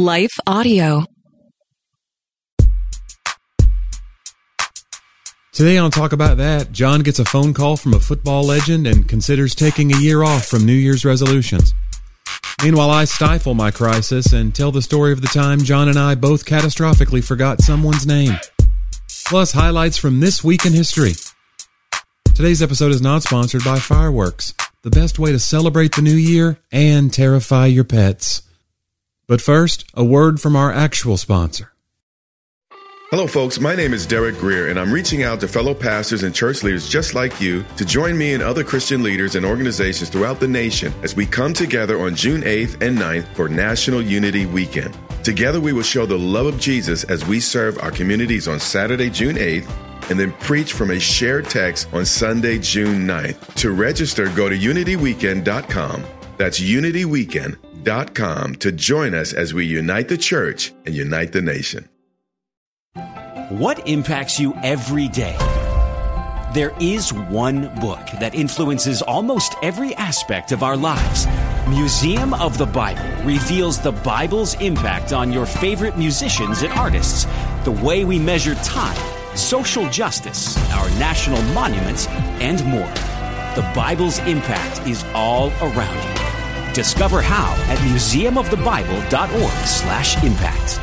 Life Audio. Today on Talk About That, John gets a phone call from a football legend and considers taking a year off from New Year's resolutions. Meanwhile, I stifle my crisis and tell the story of the time John and I both catastrophically forgot someone's name. Plus, highlights from this week in history. Today's episode is not sponsored by fireworks, the best way to celebrate the new year and terrify your pets. But first, a word from our actual sponsor. Hello, folks. My name is Derek Greer, and I'm reaching out to fellow pastors and church leaders just like you to join me and other Christian leaders and organizations throughout the nation as we come together on June 8th and 9th for National Unity Weekend. Together, we will show the love of Jesus as we serve our communities on Saturday, June 8th, and then preach from a shared text on Sunday, June 9th. To register, go to unityweekend.com. That's unityweekend.com to join us as we unite the church and unite the nation. What impacts you every day? There is one book that influences almost every aspect of our lives. Museum of the Bible reveals the Bible's impact on your favorite musicians and artists, the way we measure time, social justice, our national monuments, and more. The Bible's impact is all around you. Discover how at museumofthebible.org/impact.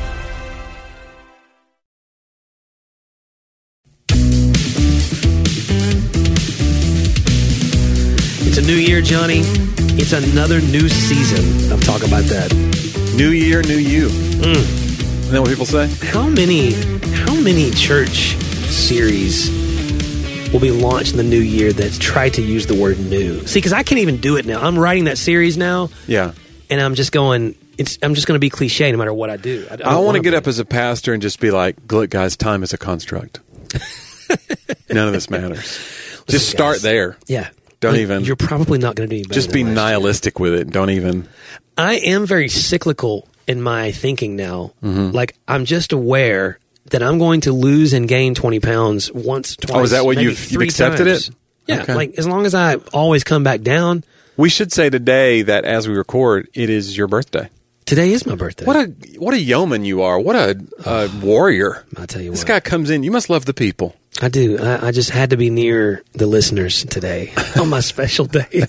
It's a new year, Johnny. It's another new season of Talk About That. New year, new you. Isn't that what people say? How many church series will be launched in the new year that try to use the word new? See, because I can't even do it now. I'm writing that series now. Yeah. And I'm just going, I'm just going to be cliche no matter what I do. I want to get up as a pastor and just be like, look, guys, time is a construct. None of this matters. Just start guys, there. Yeah. Don't even. You're probably not going to do any better. Just be nihilistic with it. Don't even. I am very cyclical in my thinking now. Mm-hmm. Like, I'm just aware that I'm going to lose and gain 20 pounds once, twice. Oh, is that what maybe you've accepted times. it? Yeah. Okay. Like, as long as I always come back down. We should say today that as we record, it is your birthday. Today is my birthday. What a yeoman you are. What a warrior. I'll tell you this guy comes in. You must love the people. I do. I just had to be near the listeners today on my special day.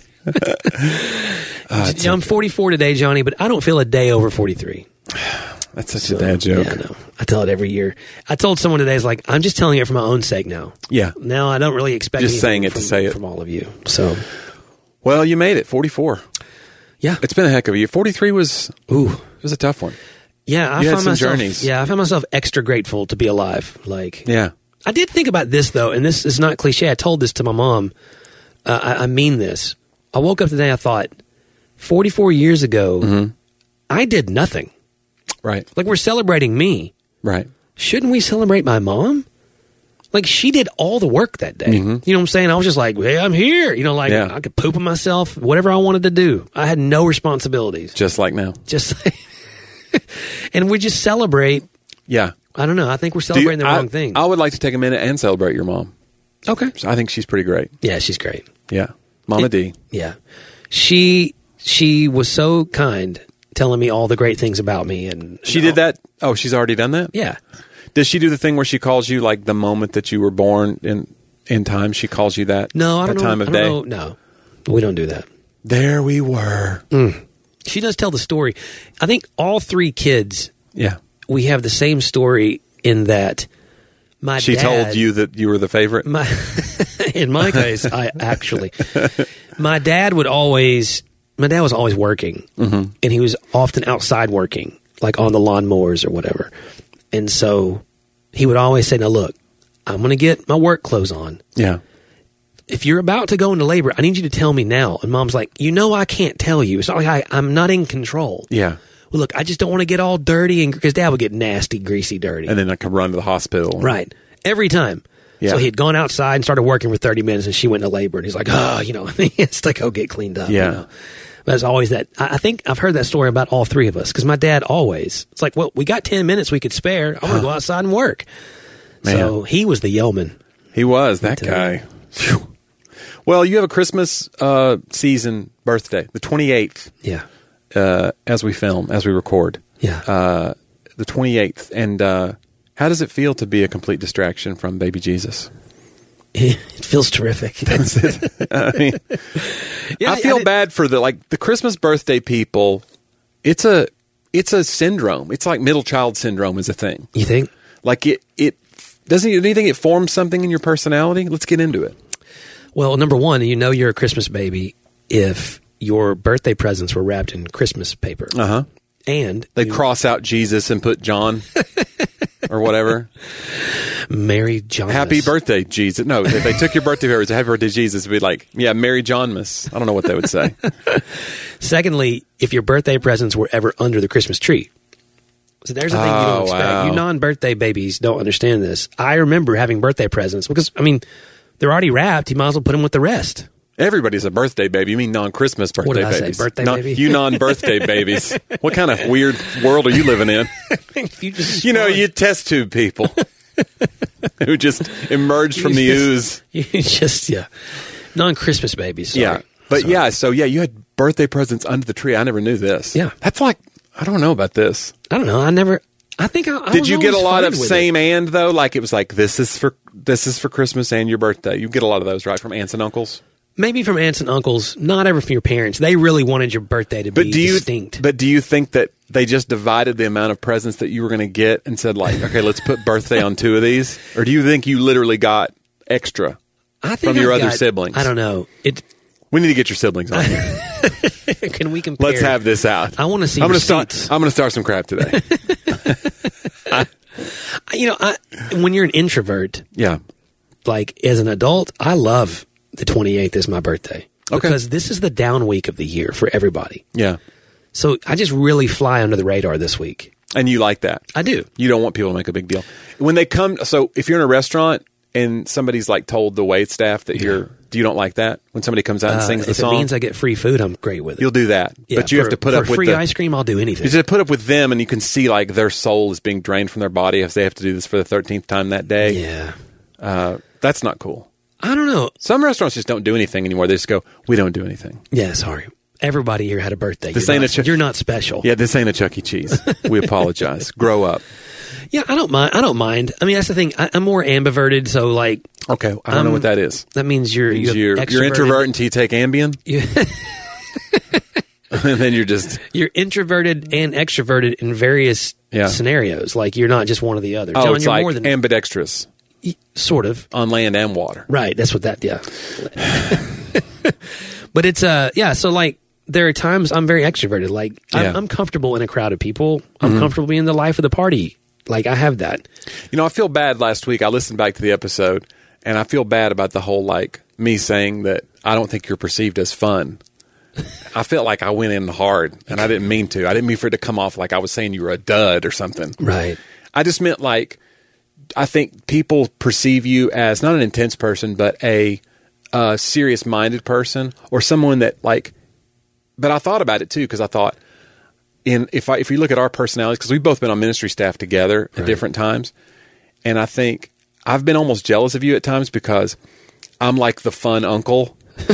I'm 44 today, Johnny, but I don't feel a day over 43. That's such a dad joke. Yeah, I know. I tell it every year. I told someone today, it's like, I'm just telling it for my own sake now. Yeah. Now I don't really expect just saying it from, to say it from all of you. So, well, you made it. 44. Yeah, it's been a heck of a year. 43 was it was a tough one. Yeah, I found journeys. Yeah, I found myself extra grateful to be alive. Like, yeah. I did think about this, though, and this is not cliche. I told this to my mom. I mean this. I woke up today, I thought, 44 years ago, I did nothing. Right. Like, we're celebrating me. Right. Shouldn't we celebrate my mom? Like, she did all the work that day. Mm-hmm. You know what I'm saying? I was just like, hey, I'm here. You know, like, I could poop on myself, whatever I wanted to do. I had no responsibilities. Just like now. And we just celebrate. Yeah. I don't know. I think we're celebrating the wrong thing. I would like to take a minute and celebrate your mom. Okay. I think she's pretty great. Yeah, she's great. Yeah. Mama D. Yeah. She was so kind, telling me all the great things about me. And she did that? Oh, she's already done that? Yeah. Does she do the thing where she calls you like the moment that you were born in time? She calls you that? No, I don't know. Time of day? No, we don't do that. There we were. She does tell the story. I think all three kids. Yeah. We have the same story in that she told you that you were the favorite? In my case, my dad was always working, and he was often outside working, like on the lawnmowers or whatever. And so he would always say, now look, I'm going to get my work clothes on. Yeah. If you're about to go into labor, I need you to tell me now. And Mom's like, I can't tell you. It's not like I'm not in control. Yeah. Well, look, I just don't want to get all dirty, and because Dad would get nasty, greasy, dirty. And then I could run to the hospital. Right. Every time. Yeah. So he had gone outside and started working for 30 minutes, and she went into labor, and he's like, he has to go get cleaned up. Yeah. But it's always that. I think I've heard that story about all three of us, because my dad always, it's like, well, we got 10 minutes we could spare. I want to go outside and work. Man. So he was the yeoman. He was, that guy. Well, you have a Christmas season birthday, the 28th. Yeah. as we record. Yeah. The 28th. And how does it feel to be a complete distraction from baby Jesus? It feels terrific. That's it. I mean, I feel bad for the Christmas birthday people. It's a syndrome. It's like middle child syndrome is a thing. You think? Like it doesn't. Do you think it forms something in your personality? Let's get into it. Well, number one, you're a Christmas baby if your birthday presents were wrapped in Christmas paper. Uh-huh. And they cross out Jesus and put John or whatever. Mary John. Happy birthday, Jesus. No, if they took your birthday paper as happy birthday, Jesus, it'd be like, yeah, Mary Johnmas. I don't know what they would say. Secondly, if your birthday presents were ever under the Christmas tree. So there's the thing you don't expect. Wow. You non-birthday babies don't understand this. I remember having birthday presents because, they're already wrapped. You might as well put them with the rest. Everybody's a birthday baby. You mean non-Christmas birthday What did I babies? say? Birthday baby? You non-birthday babies. What kind of weird world are you living in? You test tube people who just emerged from the ooze. Non-Christmas babies. Sorry. Yeah. But you had birthday presents under the tree. I never knew this. Yeah. That's like, I don't know about this. I don't know. I think I Did you get a lot of same and though? Like it was like, this is for Christmas and your birthday. You get a lot of those, right? From aunts and uncles? Maybe from aunts and uncles, not ever from your parents. They really wanted your birthday to be distinct. But do you think that they just divided the amount of presents that you were going to get and said, like, okay, let's put birthday on 2 of these? Or do you think you literally got extra from your other siblings? I don't know. We need to get your siblings on here. Can we compare? Let's have this out. I want to see I'm receipts. I'm going to start some crap today. When you're an introvert, like as an adult, I love the 28th is my birthday. Because this is the down week of the year for everybody. Yeah. So I just really fly under the radar this week. And you like that? I do. You don't want people to make a big deal. When they come, so if you're in a restaurant and somebody's like told the wait staff that you don't like that? When somebody comes out and sings the song? If it means I get free food, I'm great with it. You'll do that. Yeah, but you have to put up with free ice cream, I'll do anything. You just put up with them and you can see like their soul is being drained from their body if they have to do this for the 13th time that day. Yeah. That's not cool. I don't know. Some restaurants just don't do anything anymore. They just go, we don't do anything. Yeah, sorry. Everybody here had a birthday. You're not special. Yeah, this ain't a Chuck E. Cheese. We apologize. Grow up. Yeah, I don't mind. I mean, that's the thing. I'm more ambiverted, so like... Okay, I don't know what that is. That means you're introvert until you take Ambien? And then you're just... You're introverted and extroverted in various scenarios. Like, you're not just one or the other. Oh, John, it's you're like more than ambidextrous. Sort of. On land and water. Right, that's what that... Yeah. But it's... so like... There are times I'm very extroverted. Like, I'm comfortable in a crowd of people. I'm comfortable being the life of the party. Like, I have that. I feel bad last week. I listened back to the episode, and I feel bad about the whole, like, me saying that I don't think you're perceived as fun. I felt like I went in hard, and I didn't mean to. I didn't mean for it to come off like I was saying you were a dud or something. Right. I just meant, like, I think people perceive you as not an intense person, but a serious-minded person or someone that, like... But I thought about it too because I thought, if you look at our personalities, because we've both been on ministry staff together at different times, and I think I've been almost jealous of you at times because I'm like the fun uncle,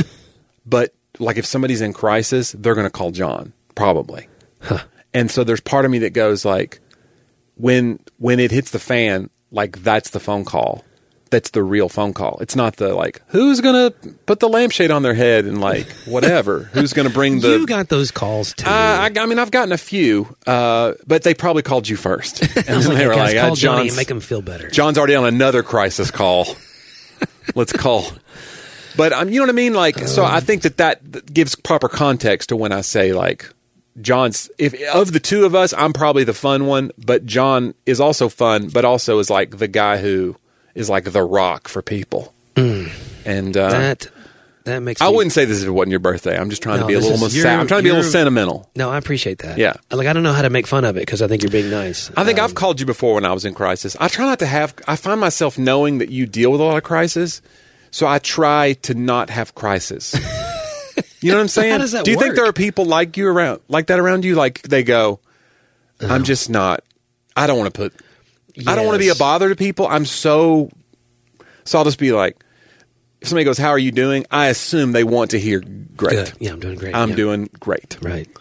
but like if somebody's in crisis, they're going to call John probably, and so there's part of me that goes like, when it hits the fan, like that's the phone call. That's the real phone call. It's not the like, who's going to put the lampshade on their head and like whatever. Who's going to bring the... You got those calls too. I mean, I've gotten a few, but they probably called you first. And they were like, call Johnny and make him feel better. John's already on another crisis call. Let's call. But you know what I mean? Like, so I think that gives proper context to when I say like, John's, if of the two of us, I'm probably the fun one, but John is also fun, but also is like the guy who is like the rock for people. And that makes I wouldn't say this if it wasn't your birthday. I'm just trying to be a little I'm trying to be a little sentimental. No, I appreciate that. Yeah. Like, I don't know how to make fun of it because I think you're being nice. I think I've called you before when I was in crisis. I try not to I find myself knowing that you deal with a lot of crisis, so I try to not have crisis. You know what I'm saying? How does that Do you work? think there are people like that around you? Like they go, I'm just not, I don't want to put... I don't want to be a bother to people. So I'll just be like, if somebody goes, how are you doing? I assume they want to hear great. Yeah, I'm doing great. I'm doing great. Right.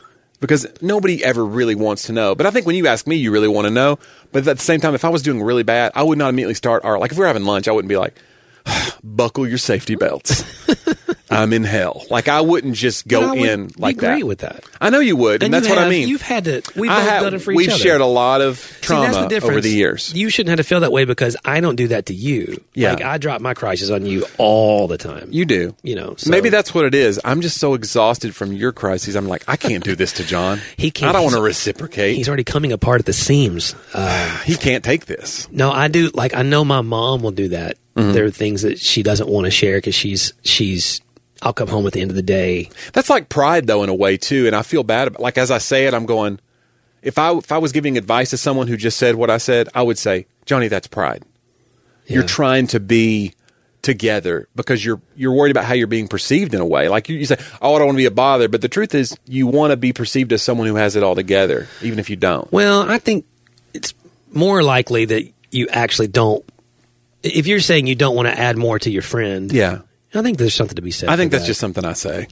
because nobody ever really wants to know. But I think when you ask me, you really want to know. But at the same time, if I was doing really bad, I would not immediately start, or like if we were having lunch, I wouldn't be like, buckle your safety belts. I'm in hell. Like, I wouldn't just go in like that. I agree with that. I know you would, and that's what I mean. You've had to. We've both done it for each other. We've shared a lot of trauma over the years. You shouldn't have to feel that way because I don't do that to you. Yeah. Like, I drop my crisis on you all the time. You do. So. Maybe that's what it is. I'm just so exhausted from your crises. I'm like, I can't do this to John. He can't. I don't want to reciprocate. He's already coming apart at the seams. He can't take this. No, I do. Like, I know my mom will do that. Mm-hmm. There are things that she doesn't want to share because she's I'll come home at the end of the day. That's like pride, though, in a way, too. And I feel bad about, like, as I say it, I'm going, if I was giving advice to someone who just said what I said, I would say, Johnny, that's pride. Yeah. You're trying to be together because you're worried about how you're being perceived in a way. Like, you say, oh, I don't want to be a bother. But the truth is, you want to be perceived as someone who has it all together, even if you don't. Well, I think it's more likely that you actually don't. If you're saying you don't want to add more to your friend. Yeah. I think there's something to be said. I think that's just something I say.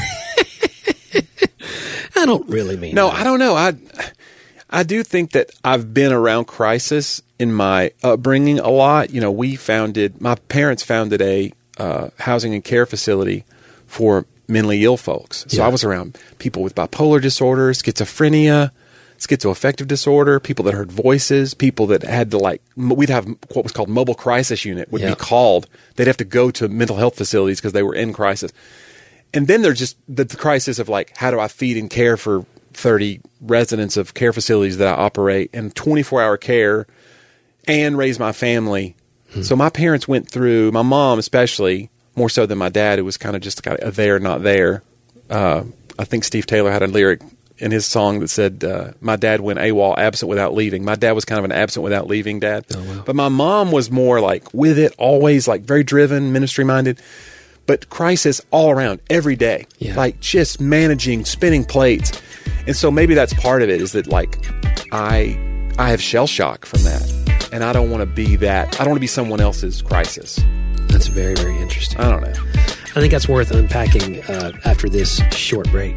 I don't really mean No, that. I don't know. I do think that I've been around crisis in my upbringing a lot. My parents founded a housing and care facility for mentally ill folks. So I was around people with bipolar disorder, schizophrenia, schizoaffective disorder, people that heard voices, people that had to we'd have what was called mobile crisis unit would be called. They'd have to go to mental health facilities because they were in crisis. And then there's just the crisis of how do I feed and care for 30 residents of care facilities that I operate and 24-hour care and raise my family. So my parents went through, my mom especially, more so than my dad, who was kind of a there, not there. I think Steve Taylor had a lyric in his song that said, my dad went AWOL, absent without leaving. My dad was kind of an absent without leaving dad. Oh, wow. But my mom was more with it, always very driven, ministry-minded. But crisis all around, every day. Yeah. Just managing, spinning plates. And so maybe that's part of it, is that I have shell shock from that. And I don't want to be that. I don't want to be someone else's crisis. That's very, very interesting. I don't know. I think that's worth unpacking after this short break.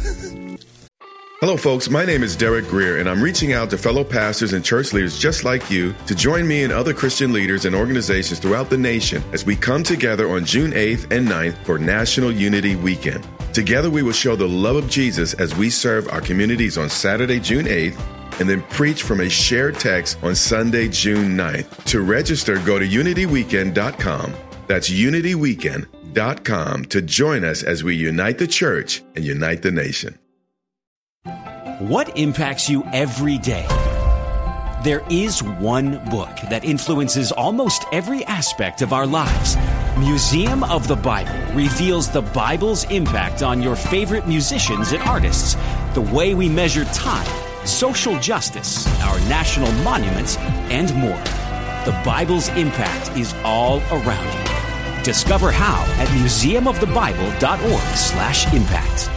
Hello, folks. My name is Derek Greer, and I'm reaching out to fellow pastors and church leaders just like you to join me and other Christian leaders and organizations throughout the nation as we come together on June 8th and 9th for National Unity Weekend. Together, we will show the love of Jesus as we serve our communities on Saturday, June 8th, and then preach from a shared text on Sunday, June 9th. To register, go to unityweekend.com. That's unityweekend.com to join us as we unite the church and unite the nation. What impacts you every day? There is one book that influences almost every aspect of our lives. Museum of the Bible reveals the Bible's impact on your favorite musicians and artists, the way we measure time, social justice, our national monuments, and more. The Bible's impact is all around you. Discover how at museumofthebible.org/impact.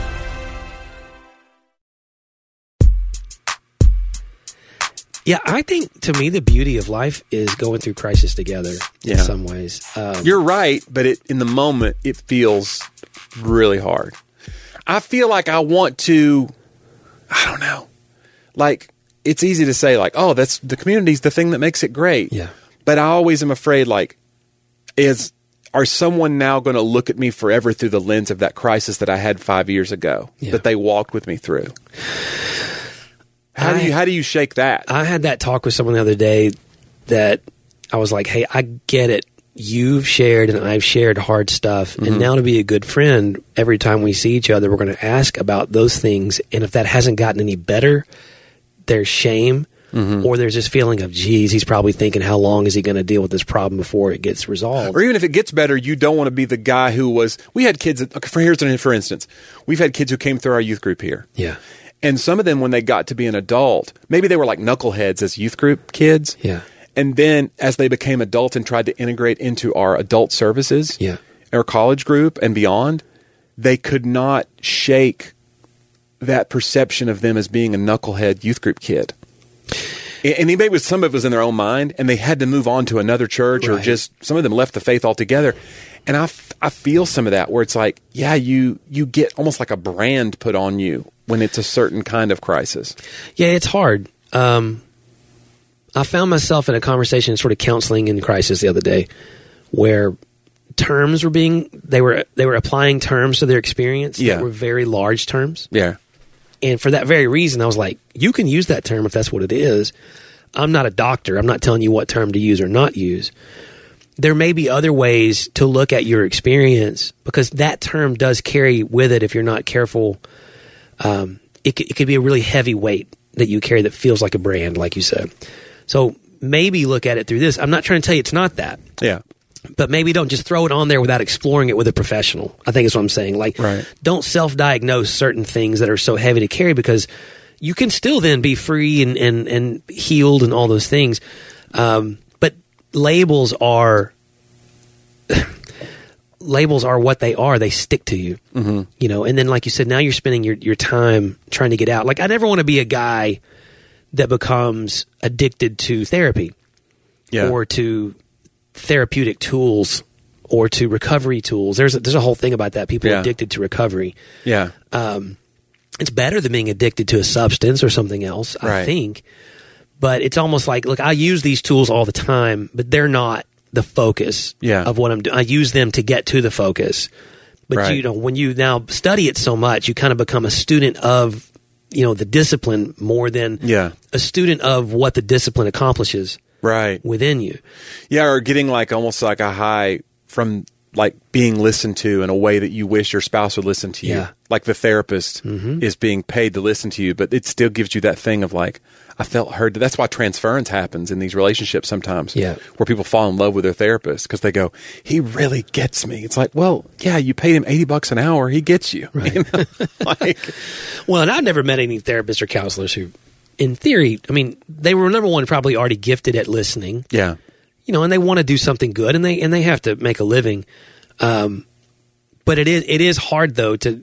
Yeah, I think, to me, the beauty of life is going through crisis together in some ways. You're right, but in the moment, it feels really hard. I feel like I want to, I don't know, it's easy to say, oh, that's the community's the thing that makes it great. Yeah. But I always am afraid, are someone now going to look at me forever through the lens of that crisis that I had 5 years ago, that they walked with me through? How do you shake that? I had that talk with someone the other day that I was like, hey, I get it. You've shared and I've shared hard stuff. Mm-hmm. And now, to be a good friend, every time we see each other, we're going to ask about those things. And if that hasn't gotten any better, there's shame, or there's this feeling of, geez, he's probably thinking, how long is he going to deal with this problem before it gets resolved? Or even if it gets better, you don't want to be the guy who was, we had kids, for instance, we've had kids who came through our youth group here. Yeah. And some of them, when they got to be an adult, maybe they were like knuckleheads as youth group kids. Yeah. And then as they became adults and tried to integrate into our adult services, our college group and beyond, they could not shake that perception of them as being a knucklehead youth group kid. And maybe some of it was in their own mind, and they had to move on to another church, or just some of them left the faith altogether. And I feel some of that where it's like, yeah, you get almost like a brand put on you when it's a certain kind of crisis. Yeah, it's hard. I found myself in a conversation, sort of counseling in crisis the other day, where terms were they were applying terms to their experience that were very large terms. Yeah. And for that very reason, I was like, you can use that term if that's what it is. I'm not a doctor. I'm not telling you what term to use or not use. There may be other ways to look at your experience, because that term does carry with it, if you're not careful, it could be a really heavy weight that you carry that feels like a brand, like you said. So maybe look at it through this. I'm not trying to tell you it's not that. Yeah. But maybe don't just throw it on there without exploring it with a professional. I think is what I'm saying. Like, don't self-diagnose certain things that are so heavy to carry, because you can still then be free and healed and all those things. But labels are what they are. They stick to you, you know. And then, like you said, now you're spending your time trying to get out. Like, I never want to be a guy that becomes addicted to therapy or to therapeutic tools or to recovery tools. There's a whole thing about that. People are addicted to recovery. Yeah. It's better than being addicted to a substance or something else, I think. But it's almost like, look, I use these tools all the time, but they're not the focus of what I'm doing. I use them to get to the focus. But you know, when you now study it so much, you kind of become a student of, you know, the discipline more than a student of what the discipline accomplishes within you. Yeah, or getting like almost like a high from like being listened to in a way that you wish your spouse would listen to you. Yeah. Like the therapist is being paid to listen to you, but it still gives you that thing of like, I felt heard. That's why transference happens in these relationships sometimes, where people fall in love with their therapist because they go, he really gets me. It's like, well, yeah, you paid him $80 an hour. He gets you. Right. You know? Like, well, and I've never met any therapists or counselors who, in theory, I mean, they were, number one, probably already gifted at listening. Yeah. You know, and they want to do something good, and they have to make a living. But it is hard though to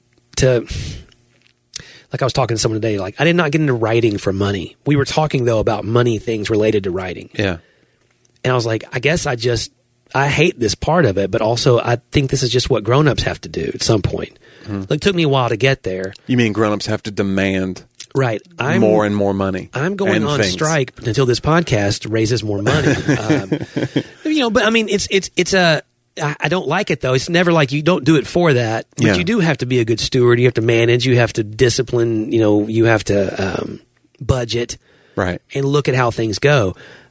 like, I was talking to someone today, like, I did not get into writing for money. We were talking though about money things related to writing. Yeah. And I was like, I guess I hate this part of it, but also I think this is just what grown-ups have to do at some point. Like, it took me a while to get there. You mean grown-ups have to demand more and more money? I'm going on strike until this podcast raises more money. You know, but I mean, I don't like it though. It's never like you don't do it for that, but you do have to be a good steward. You have to manage. You have to discipline. You know, you have to budget, and look at how things go.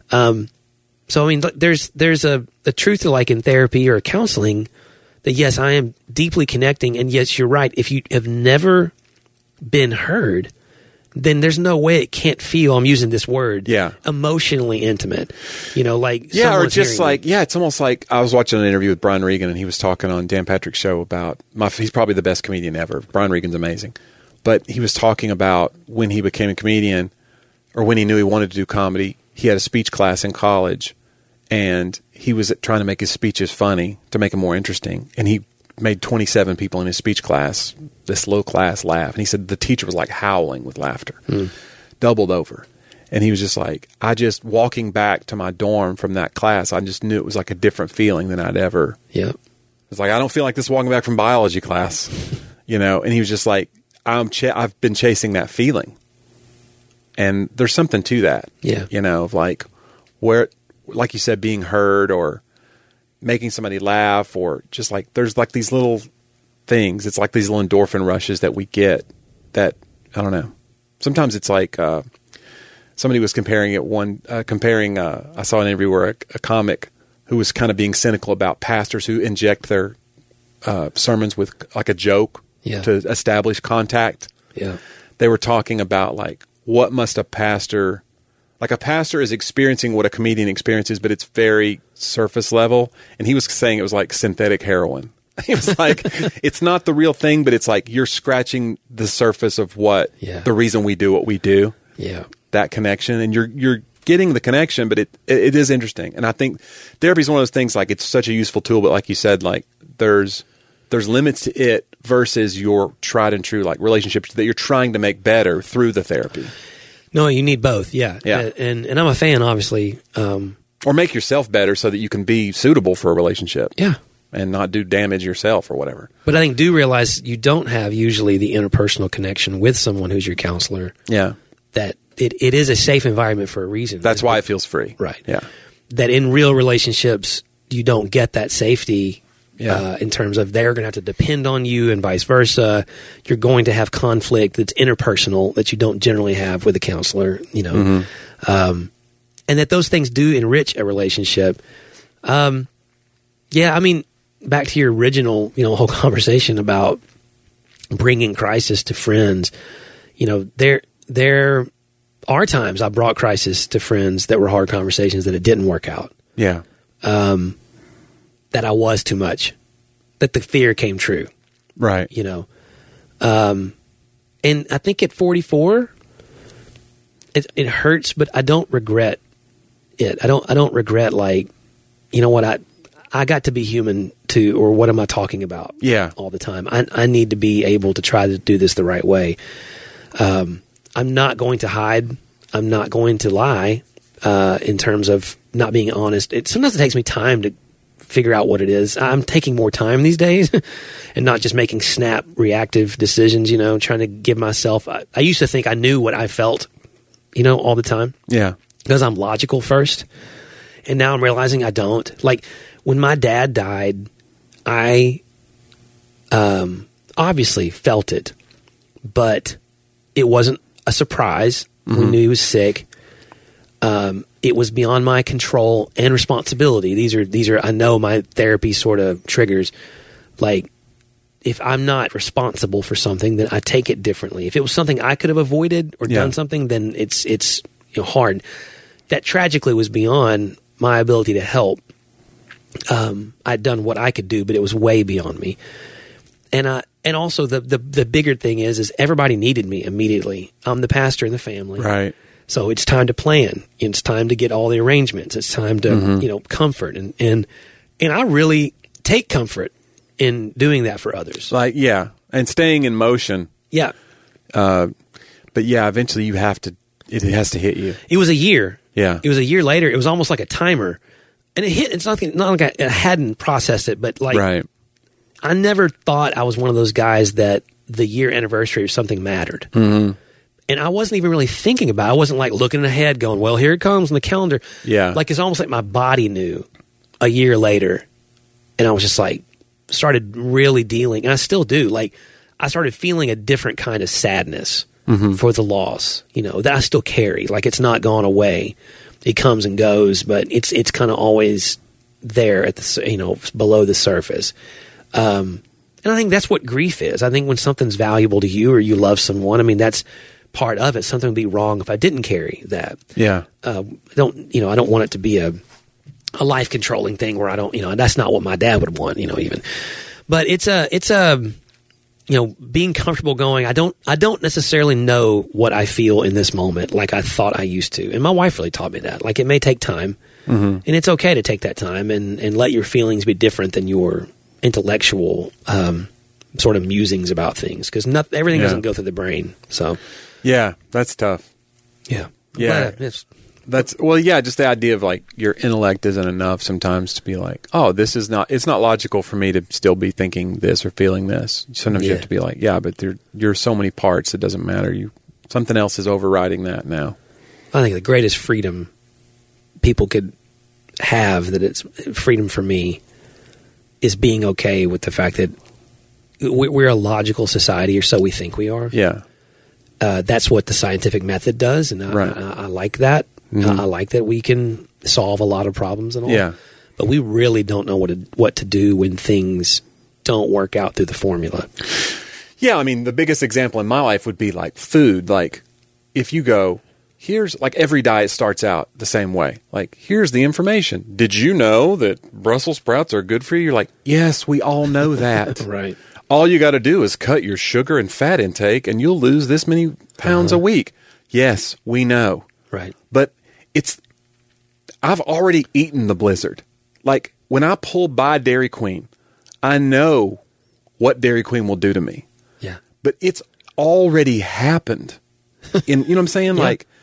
So I mean, there's a truth to, like, in therapy or counseling, that yes, I am deeply connecting, and yes, you're right. If you have never been heard, then there's no way it can't feel, I'm using this word, emotionally intimate. You know, like, or just like, it's almost like, I was watching an interview with Brian Regan, and he was talking on Dan Patrick's show about, he's probably the best comedian ever. Brian Regan's amazing. But he was talking about when he became a comedian, or when he knew he wanted to do comedy, he had a speech class in college, and he was trying to make his speeches funny to make them more interesting. And he made 27 people in his speech class, this low class, laugh. And he said the teacher was like howling with laughter, doubled over. And he was just like, walking back to my dorm from that class, I just knew it was like a different feeling than I'd ever. It's like, I don't feel like this walking back from biology class, you know? And he was just like, I've been chasing that feeling. And there's something to that, you know, of like, where, like you said, being heard or making somebody laugh, or just like, there's like these little things. It's like these little endorphin rushes that we get that, I don't know. Sometimes it's like, somebody was comparing it I saw an interview where a comic who was kind of being cynical about pastors who inject their sermons with like a joke to establish contact. They were talking about like, what must a pastor is experiencing what a comedian experiences, but it's very surface level. And he was saying it was like synthetic heroin. He was like, it's not the real thing, but it's like you're scratching the surface of what the reason we do what we do. That connection, and you're getting the connection, but it is interesting. And I think therapy is one of those things, like, it's such a useful tool, but like you said, like there's limits to it versus your tried and true, like, relationships that you're trying to make better through the therapy. No, you need both. Yeah. And I'm a fan, obviously. Or make yourself better so that you can be suitable for a relationship. Yeah. and not do damage yourself or whatever. But I think do realize you don't have usually the interpersonal connection with someone who's your counselor. Yeah. That it is a safe environment for a reason. That's why it feels free. Right. Yeah. That in real relationships, you don't get that safety in terms of they're going to have to depend on you and vice versa. You're going to have conflict that's interpersonal that you don't generally have with a counselor, you know. And that those things do enrich a relationship. Yeah, I mean, back to your original, whole conversation about bringing crisis to friends, there are times I brought crisis to friends that were hard conversations that it didn't work out. Yeah. That I was too much, that the fear came true. Right. And I think at 44, it hurts, but I don't regret it. I don't regret like, what I got to be human too, or what am I talking about? Yeah. All the time. I need to be able to try to do this the right way. I'm not going to hide. I'm not going to lie in terms of not being honest. Sometimes it takes me time to figure out what it is. I'm taking more time these days and not just making snap reactive decisions, trying to give myself. I used to think I knew what I felt, all the time. Yeah. Because I'm logical first. And now I'm realizing I don't. Like when my dad died, I obviously felt it, but it wasn't a surprise. We knew he was sick. It was beyond my control and responsibility. These are I know my therapy sort of triggers. Like if I'm not responsible for something, then I take it differently. If it was something I could have avoided or done something, then it's hard. That tragically was beyond my ability to help. I'd done what I could do, but it was way beyond me. And also the bigger thing is everybody needed me immediately. I'm the pastor in the family. Right. So it's time to plan. It's time to get all the arrangements. It's time to, comfort. And I really take comfort in doing that for others. Like, yeah. And staying in motion. Yeah. But yeah, eventually it has to hit you. It was a year. Yeah. It was a year later. It was almost like a timer. And it hit. It's not like I hadn't processed it, but like, right. I never thought I was one of those guys that the year anniversary of something mattered. Mm-hmm. And I wasn't even really thinking about it. I wasn't like looking ahead going, well, here it comes on the calendar. Yeah. Like it's almost like my body knew a year later. And I was just like, started really dealing. And I still do. Like I started feeling a different kind of sadness for the loss, that I still carry. Like it's not gone away. It comes and goes, but it's kind of always there at the, below the surface. And I think that's what grief is. I think when something's valuable to you or you love someone, I mean, that's part of it. Something would be wrong if I didn't carry that. Yeah. I don't want it to be a life controlling thing where I don't, that's not what my dad would want, even. But it's being comfortable going, I don't necessarily know what I feel in this moment like I thought I used to. And my wife really taught me that. Like it may take time and it's okay to take that time and let your feelings be different than your intellectual sort of musings about things, because everything doesn't go through the brain. So yeah, that's tough. Yeah. Just the idea of like your intellect isn't enough sometimes to be like, oh, it's not logical for me to still be thinking this or feeling this. Sometimes you have to be like, yeah, but you're so many parts, it doesn't matter. Something else is overriding that now. I think the greatest freedom people could have, that it's freedom for me, is being okay with the fact that we're a logical society, or so we think we are. Yeah. That's what the scientific method does, and I like that. I like that we can solve a lot of problems and all. Yeah. But we really don't know what to do when things don't work out through the formula. Yeah, I mean, the biggest example in my life would be like food. Like if you go, here's like every diet starts out the same way. Like, here's the information. Did you know that Brussels sprouts are good for you? You're like, yes, we all know that. Right. All you got to do is cut your sugar and fat intake and you'll lose this many pounds a week. Yes, we know. Right. But I've already eaten the blizzard. Like when I pull by Dairy Queen, I know what Dairy Queen will do to me. Yeah. But it's already happened. You know what I'm saying? Yeah. Like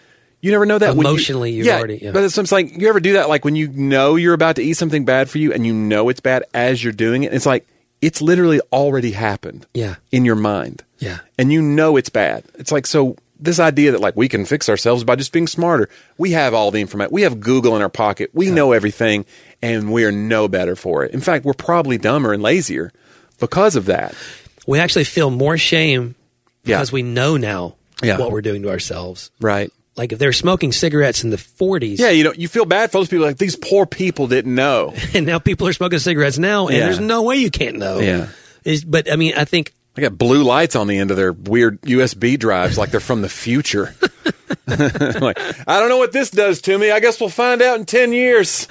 You never know that. Emotionally, you've already... Yeah. But it's like, you ever do that, like when you know you're about to eat something bad for you and you know it's bad as you're doing it? It's like, it's literally already happened in your mind. Yeah. And you know it's bad. It's like, so this idea that like we can fix ourselves by just being smarter. We have all the information. We have Google in our pocket. We know everything, and we are no better for it. In fact, we're probably dumber and lazier because of that. We actually feel more shame because we know now what we're doing to ourselves. Right. Like if they're smoking cigarettes in the 40s. Yeah, you feel bad for those people. Like, these poor people didn't know. And now people are smoking cigarettes now, and there's no way you can't know. Yeah. But, I mean, I think... They got blue lights on the end of their weird USB drives like they're from the future. Like, I don't know what this does to me. I guess we'll find out in 10 years.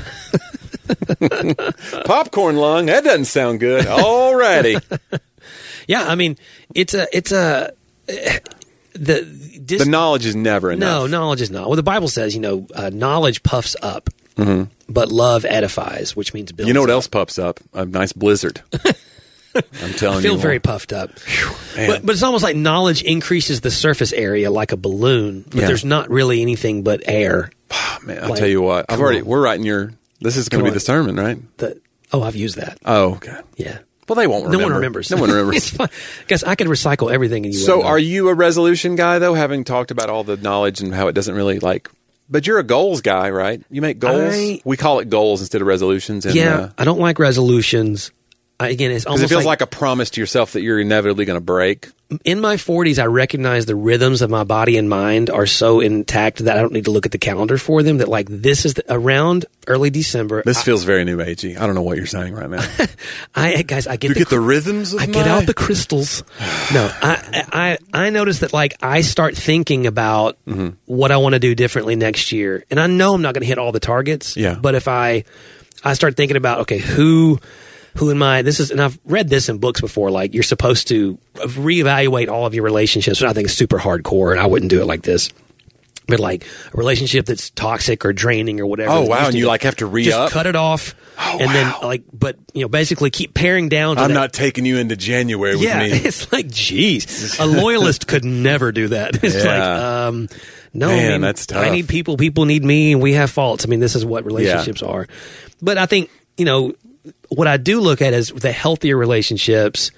Popcorn lung. That doesn't sound good. All righty. Yeah, I mean, the knowledge is never enough. No, knowledge is not. Well, the Bible says, knowledge puffs up, but love edifies, which means builds. You know what up. else puffs up? A nice blizzard. I'm telling you. I feel very puffed up. But it's almost like knowledge increases the surface area like a balloon, but there's not really anything but air. Oh, man, I'll tell you what. We're writing this is going to be the sermon, right? I've used that. Oh, okay. Yeah. Well, they won't remember. No one remembers. No one remembers. It's fine. Guess I could recycle everything. And So are you a resolution guy, though, having talked about all the knowledge and how it doesn't really but you're a goals guy, right? You make goals? We call it goals instead of resolutions. And, I don't like resolutions. Again, it's almost it feels like a promise to yourself that you're inevitably going to break. In my 40s, I recognize the rhythms of my body and mind are so intact that I don't need to look at the calendar for them. That this is around early December. This feels very new agey. I don't know what you're saying right now. I get you get the rhythms. I get out the crystals. No, I notice that I start thinking about what I want to do differently next year, and I know I'm not going to hit all the targets. Yeah. But if I start thinking about who am I? And I've read this in books before, like you're supposed to reevaluate all of your relationships, which I think is super hardcore, and I wouldn't do it like this. But like a relationship that's toxic or draining or whatever. Oh, wow. And you have to re-up? Just cut it off. Oh, and then basically keep paring down to I'm not taking you into January with me. It's like, geez, a loyalist could never do that. It's no, man, that's tough. I need people. People need me, and we have faults. I mean, this is what relationships are. But I think, what I do look at is the healthier relationships.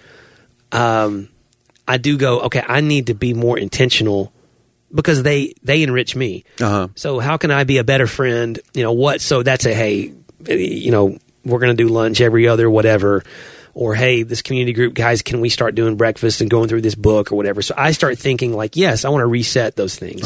I do go, okay, I need to be more intentional because they enrich me. So how can I be a better friend? So that's hey, we're going to do lunch every other whatever. Or, hey, this community group, guys, can we start doing breakfast and going through this book or whatever? So I start thinking yes, I want to reset those things.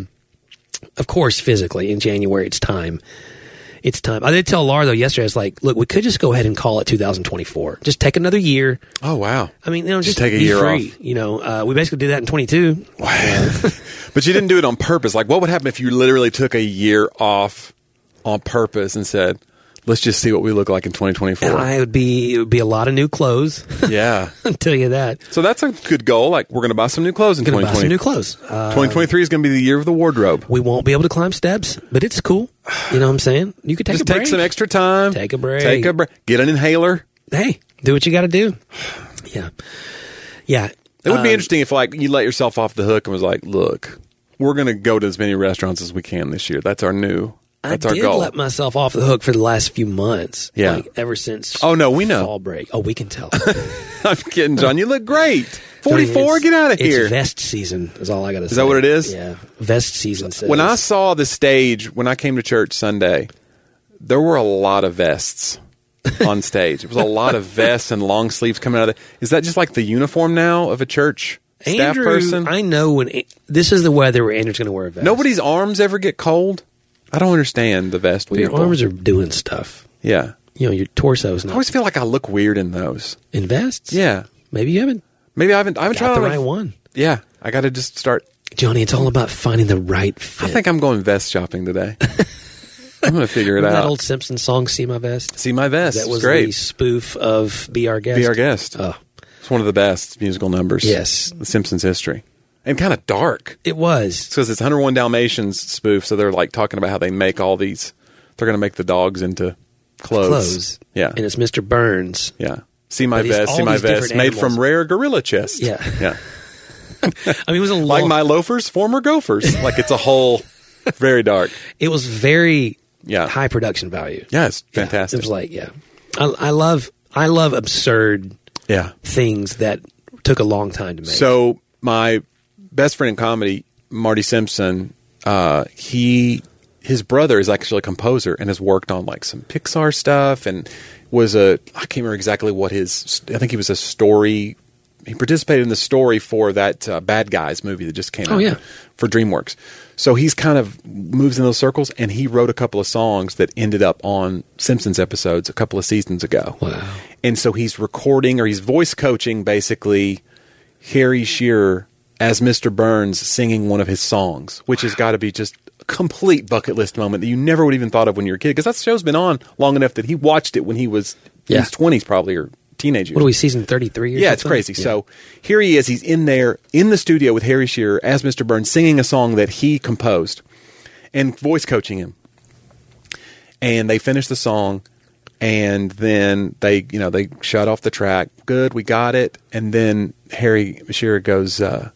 Of course, physically in January, it's time. It's time. I did tell Laura, though, yesterday, I was like, look, we could just go ahead and call it 2024. Just take another year. Oh, wow. I mean, just take a year free. off. We basically did that in 22. Wow. But you didn't do it on purpose. Like, what would happen if you literally took a year off on purpose and said, let's just see what we look like in 2024? It would be a lot of new clothes. Yeah. I'll tell you that. So that's a good goal. Like, we're going to buy some new clothes in 2020. Buy some new clothes. 2023 is going to be the year of the wardrobe. We won't be able to climb steps, but it's cool. You know what I'm saying? You could take a break. Take some extra time. Take a break. Get an inhaler. Hey, do what you got to do. Yeah. Yeah. It would be interesting if you let yourself off the hook and was like, look, we're going to go to as many restaurants as we can this year. That's our goal. I did let myself off the hook for the last few months. Yeah. Ever since we know. fall break. Oh, we can tell. I'm kidding, John. You look great. 44? Get out of here. It's vest season is all I got to say. Is that what it is? Yeah. Vest season says. When I saw the stage, when I came to church Sunday, there were a lot of vests on stage. It was a lot of vests and long sleeves coming out of it. Is that just like the uniform now of a church staff person? I know this is the weather where Andrew's going to wear a vest. Nobody's arms ever get cold? I don't understand the vest people. Your arms are doing stuff. Yeah. Your torso's not. I always feel like I look weird in those. In vests? Yeah. Maybe you haven't. Maybe I haven't tried the right one. Yeah. I got to just start. Johnny, it's all about finding the right fit. I think I'm going vest shopping today. I'm going to figure it out. That old Simpsons song, See My Vest? See My Vest. That was great. The spoof of Be Our Guest. Be Our Guest. Oh. It's one of the best musical numbers. Yes. The Simpsons history. And kind of dark. It was. Because it's 101 Dalmatians spoof, so they're talking about how they make all these. They're going to make the dogs into clothes. Yeah. And it's Mr. Burns. Yeah. See My Vest, See My Vest, made from rare gorilla chest. Yeah. Yeah. I mean, it was a long... Like my loafers, former gophers. It's a whole... Very dark. It was very Yeah. high production value. Yeah, it's fantastic. It was like, I love absurd Yeah. things that took a long time to make. So my best friend in comedy, Marty Simpson, his brother is actually a composer and has worked on like some Pixar stuff and I can't remember exactly what I think he was a story. He participated in the story for that Bad Guys movie that just came out for DreamWorks. So he's kind of moves in those circles, and he wrote a couple of songs that ended up on Simpsons episodes a couple of seasons ago. Wow. And so he's recording, or he's voice coaching, basically, Harry Shearer as Mr. Burns singing one of his songs, which has got to be just a complete bucket list moment that you never would even thought of when you were a kid, because that show's been on long enough that he watched it when he was in his 20s probably, or teenage years. What are we, season 33 or something? Yeah, it's crazy. Yeah. So here he is. He's in there in the studio with Harry Shearer as Mr. Burns singing a song that he composed and voice coaching him. And they finish the song, and then they shut off the track. Good, we got it. And then Harry Shearer goes, that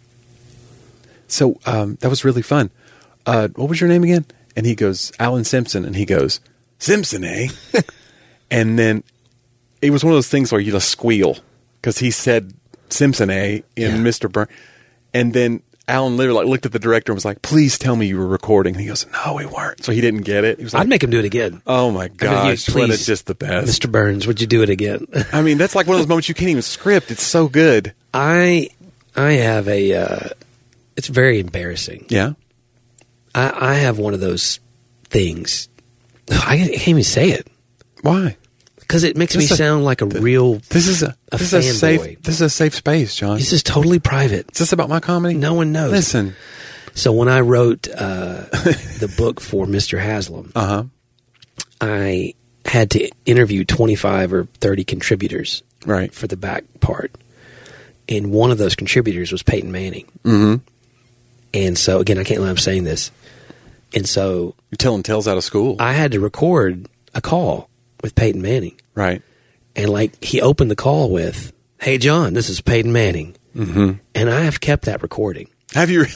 was really fun. What was your name again? And he goes, Alan Simpson. And he goes, Simpson, eh? And then it was one of those things where you just squeal because he said Simpson, eh? In Mr. Burns. And then Alan literally looked at the director and was like, please tell me you were recording. And he goes, no, we weren't. So he didn't get it. He was like, I'd make him do it again. Oh, my gosh. When it's just the best. Mr. Burns, would you do it again? I mean, that's like one of those moments you can't even script. It's so good. I have it's very embarrassing. Yeah. I have one of those things. I can't even say it. Why? Because it makes me sound like a real This is a safe space, John. This is totally private. Is this about my comedy? No one knows. Listen. So when I wrote the book for Mr. Haslam, I had to interview 25 or 30 contributors for the back part. And one of those contributors was Peyton Manning. Mm-hmm. And so, again, I can't believe I'm saying this. And so... You're telling tales out of school. I had to record a call with Peyton Manning. Right. And he opened the call with, hey, John, this is Peyton Manning. Mm-hmm. And I have kept that recording. Have you?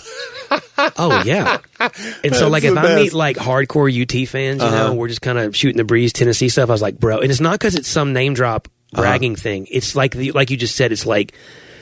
Oh, yeah. And so, if I meet, hardcore UT fans, we're just kind of shooting the breeze, Tennessee stuff, I was like, bro. And it's not because it's some name drop bragging thing. It's like you just said, it's like,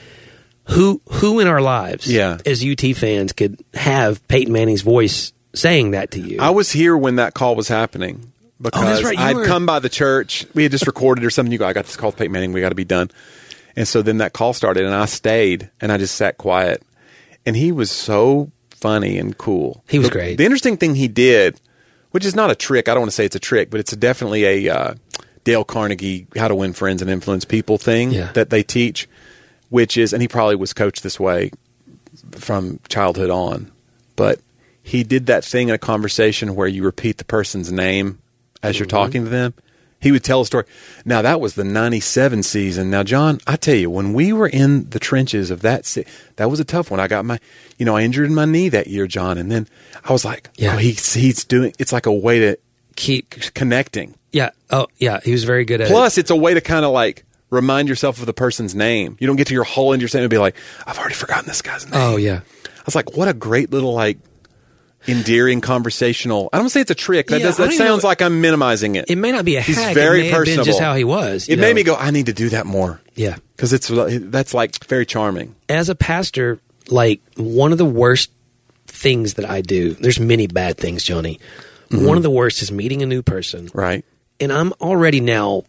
who in our lives as UT fans could have Peyton Manning's voice saying that to you? I was here when that call was happening. Because that's right. I'd come by the church. We had just recorded or something. You go, I got this call with Peyton Manning. We got to be done. And so then that call started, and I stayed, and I just sat quiet. And he was so funny and cool. He was great. The interesting thing he did, which is not a trick. I don't want to say it's a trick, but it's definitely a Dale Carnegie How to Win Friends and Influence People thing that they teach, which is, and he probably was coached this way from childhood on, but he did that thing in a conversation where you repeat the person's name as you're talking to them. He would tell a story. Now, that was the 97 season. Now, John, I tell you, when we were in the trenches of that was a tough one. I got I injured my knee that year, John, and then I was like, he's doing, it's like a way to keep connecting. Yeah. Oh, yeah. He was very good at it. Plus, it's a way to kind of remind yourself of the person's name. You don't get to your whole end, you're saying, and be like, I've already forgotten this guy's name. Oh, yeah. I was like, what a great little, endearing conversational. I don't say it's a trick. That sounds like I'm minimizing it. It may not be a hack. He's very it may personable. Have been just how he was. It made me go, I need to do that more. Yeah. Because that's very charming. As a pastor, one of the worst things that I do, there's many bad things, Johnny. Mm-hmm. One of the worst is meeting a new person. Right. And I'm already now,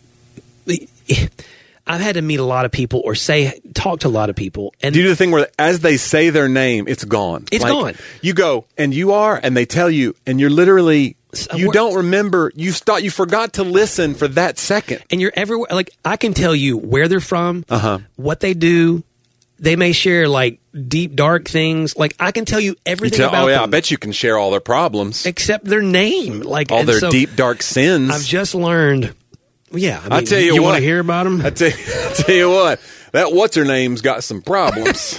I've had to meet a lot of people or talk to a lot of people. And do you do the thing where as they say their name, it's gone? It's gone. You go, and you are, and they tell you, and you're literally, you don't remember, you forgot to listen for that second. And you're everywhere. I can tell you where they're from, what they do. They may share deep, dark things. I can tell you everything about them. Oh, yeah, I bet you can share all their problems. Except their name. All their deep, dark sins. I've just learned... Yeah, I tell you what. Want to hear about him? I tell you what. That what's-her-name's got some problems.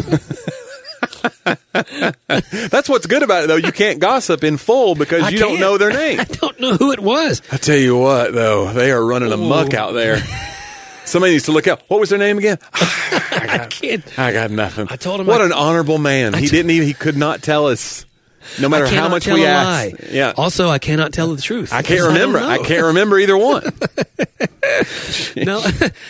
That's what's good about it, though. You can't gossip in full because you don't know their name. I don't know who it was. I tell you what, though. They are running amok out there. Somebody needs to look out. What was their name again? I got nothing. I told him. What an honorable man. He could not tell us. No matter how much we ask. Yeah. Also, I cannot tell the truth. I can't remember. I can't remember either one. No,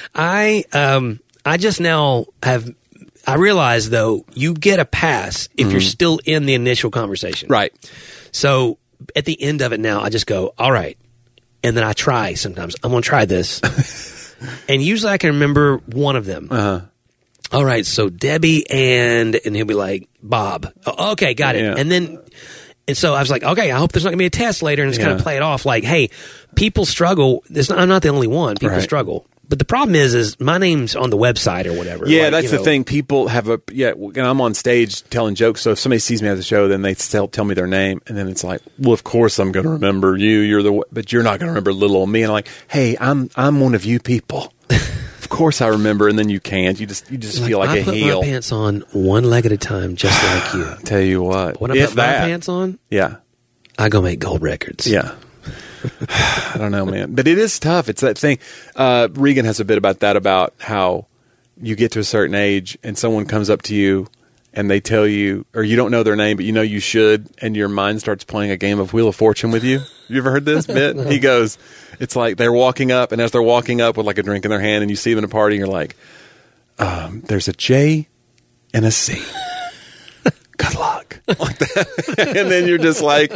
I just now have. I realize though, you get a pass if you're still in the initial conversation. Right. So at the end of it now, I just go, all right. And then I try sometimes. I'm going to try this. And usually I can remember one of them. Uh-huh. All right. So Debbie and he'll be like, Bob. Oh, okay. Got it. Yeah. And so I was like, okay, I hope there's not going to be a test later. And just kind of play it off like, hey, people struggle. I'm not the only one. People struggle. But the problem is my name's on the website or whatever. Yeah, like, that's the thing. People have and I'm on stage telling jokes. So if somebody sees me at the show, then they tell me their name. And then it's like, well, of course I'm going to remember you. But you're not going to remember little old me. And I'm like, hey, I'm one of you people. Of course I remember. And then you can't. You just feel like a heel. I put my pants on one leg at a time, just like you. Tell you what. But when I put my pants on, I go make gold records. Yeah. I don't know, man. But it is tough. It's that thing. Regan has a bit about that, about how you get to a certain age and someone comes up to you and they tell you, or you don't know their name, but you know you should, and your mind starts playing a game of Wheel of Fortune with you. You ever heard this bit? He goes, it's like they're walking up, and as they're walking up with like a drink in their hand, and you see them in a party, and you're like, there's a J and a C. Good luck. Like that. And then you're just like,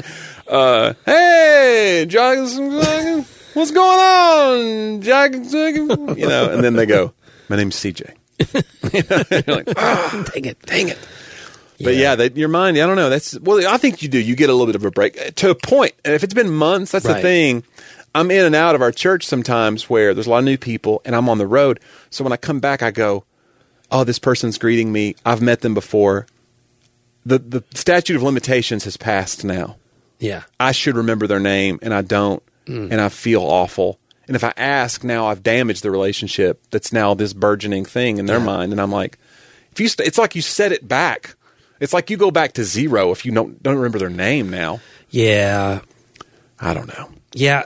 hey, John, what's going on, John? You know, and then they go, my name's CJ. You're like, dang it. But your mind, I don't know. I think you do. You get a little bit of a break to a point. And if it's been months, that's the thing. I'm in and out of our church sometimes where there's a lot of new people and I'm on the road. So when I come back, I go, oh, this person's greeting me. I've met them before. The statute of limitations has passed now. Yeah. I should remember their name, and I don't, and I feel awful. And if I ask now, I've damaged the relationship that's now this burgeoning thing in their mind. And I'm like, it's like you set it back. It's like you go back to zero if you don't remember their name now. Yeah. I don't know. Yeah.